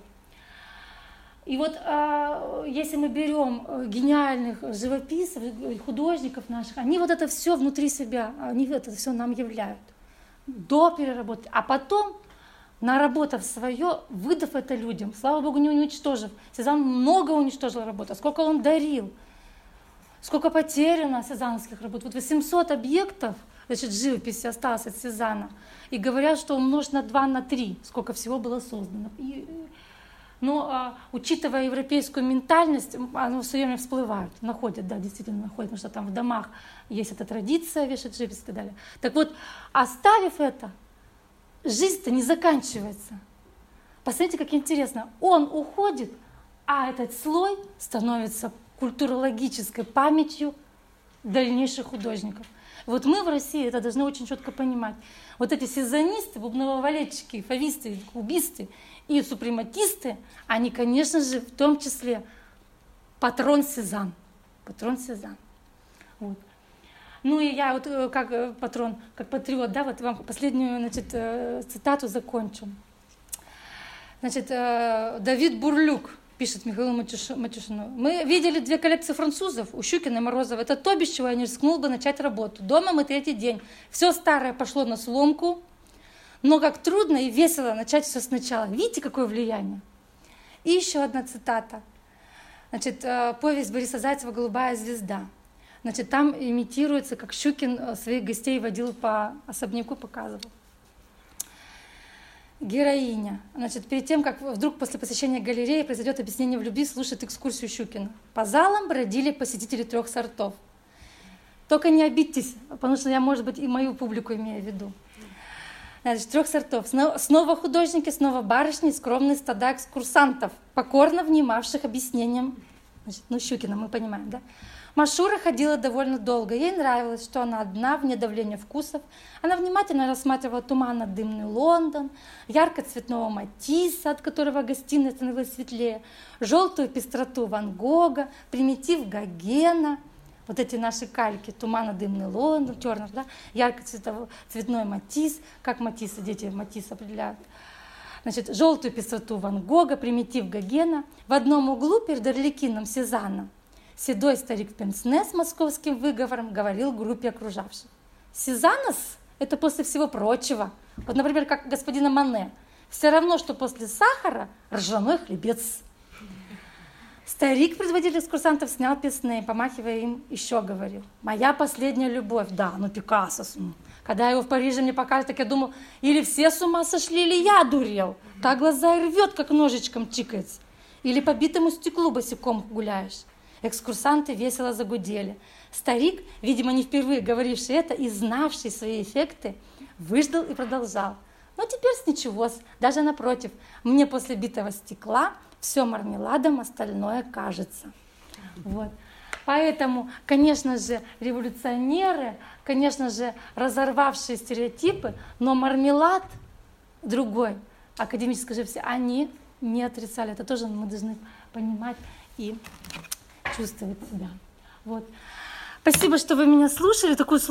И вот э, если мы берем гениальных живописцев, художников наших, они вот это все внутри себя, они это все нам являют до переработки. А потом, наработав свое, выдав это людям, слава Богу, не уничтожив. Сезанн много уничтожил работы, сколько он дарил, сколько потеряно сезанновских работ. Вот восемьсот объектов, значит, живописи осталось от Сезанна. И говорят, что умножить на два, на три, сколько всего было создано. И, но а, учитывая европейскую ментальность, оно все время всплывает, находят, да, действительно находят, потому что там в домах есть эта традиция вешать живопись и так далее. Так вот, оставив это, жизнь-то не заканчивается. Посмотрите, как интересно. Он уходит, а этот слой становится культурологической памятью дальнейших художников. Вот мы в России это должны очень четко понимать. Вот эти сезонисты, бубнововалетчики, фависты, кубисты и супрематисты, они, конечно же, в том числе патрон Сезанн. Патрон Сезанн. Вот. Ну и я вот как патрон, как патриот, да, вот вам последнюю, значит, цитату закончу. Значит, Давид Бурлюк пишет Михаилу Матюшину. Мы видели две коллекции французов у Щукина и Морозова. Это то, без чего я не рискнул бы начать работу. Дома мы третий день. Все старое пошло на сломку, но как трудно и весело начать все сначала. Видите, какое влияние? И еще одна цитата. Значит, повесть Бориса Зайцева «Голубая звезда». Значит, там имитируется, как Щукин своих гостей водил по особняку, показывал. Героиня. Значит, перед тем, как вдруг после посещения галереи произойдет объяснение в любви, слушает экскурсию Щукина. По залам бродили посетители трех сортов. Только не обидьтесь, потому что я, может быть, и мою публику имею в виду. Значит, трех сортов. Снова художники, снова барышни, скромные стада экскурсантов, покорно внимавших объяснениям. Значит, ну, Щукина, мы понимаем, да? Машура ходила довольно долго. Ей нравилось, что она одна, вне давления вкусов. Она внимательно рассматривала туманно-дымный Лондон, ярко-цветного Матисса, от которого гостиная становилась светлее, желтую пестроту Ван Гога, примитив Гогена, вот эти наши кальки, туманно-дымный Лондон, Тернер, да? Ярко-цветной Матисс, как Матисса, дети Матисса определяют. Значит, желтую пестроту Ван Гога, примитив Гогена. В одном углу перед Арлекином Сезанна седой старик Пенсне с московским выговором говорил группе окружавших. Сезаннос — это после всего прочего. Вот, например, как господина Мане. Все равно, что после сахара ржаной хлебец. Старик, предводитель экскурсантов, снял пенсне, помахивая им, еще говорил: моя последняя любовь, да, ну Пикассо. Когда его в Париже мне показали, так я думал, или все с ума сошли, или я дурел. Так глаза и рвет, как ножичком чикается. Или по битому стеклу босиком гуляешь. Экскурсанты весело загудели. Старик, видимо, не впервые говоривший это и знавший свои эффекты, выждал и продолжал. Ну, теперь с ничего, даже напротив, мне после битого стекла все мармеладом, остальное кажется. Вот. Поэтому, конечно же, революционеры, конечно же, разорвавшие стереотипы, но мармелад другой, академической живописи, они не отрицали. Это тоже мы должны понимать и чувствовать себя. Вот. Спасибо, что вы меня слушали. Такую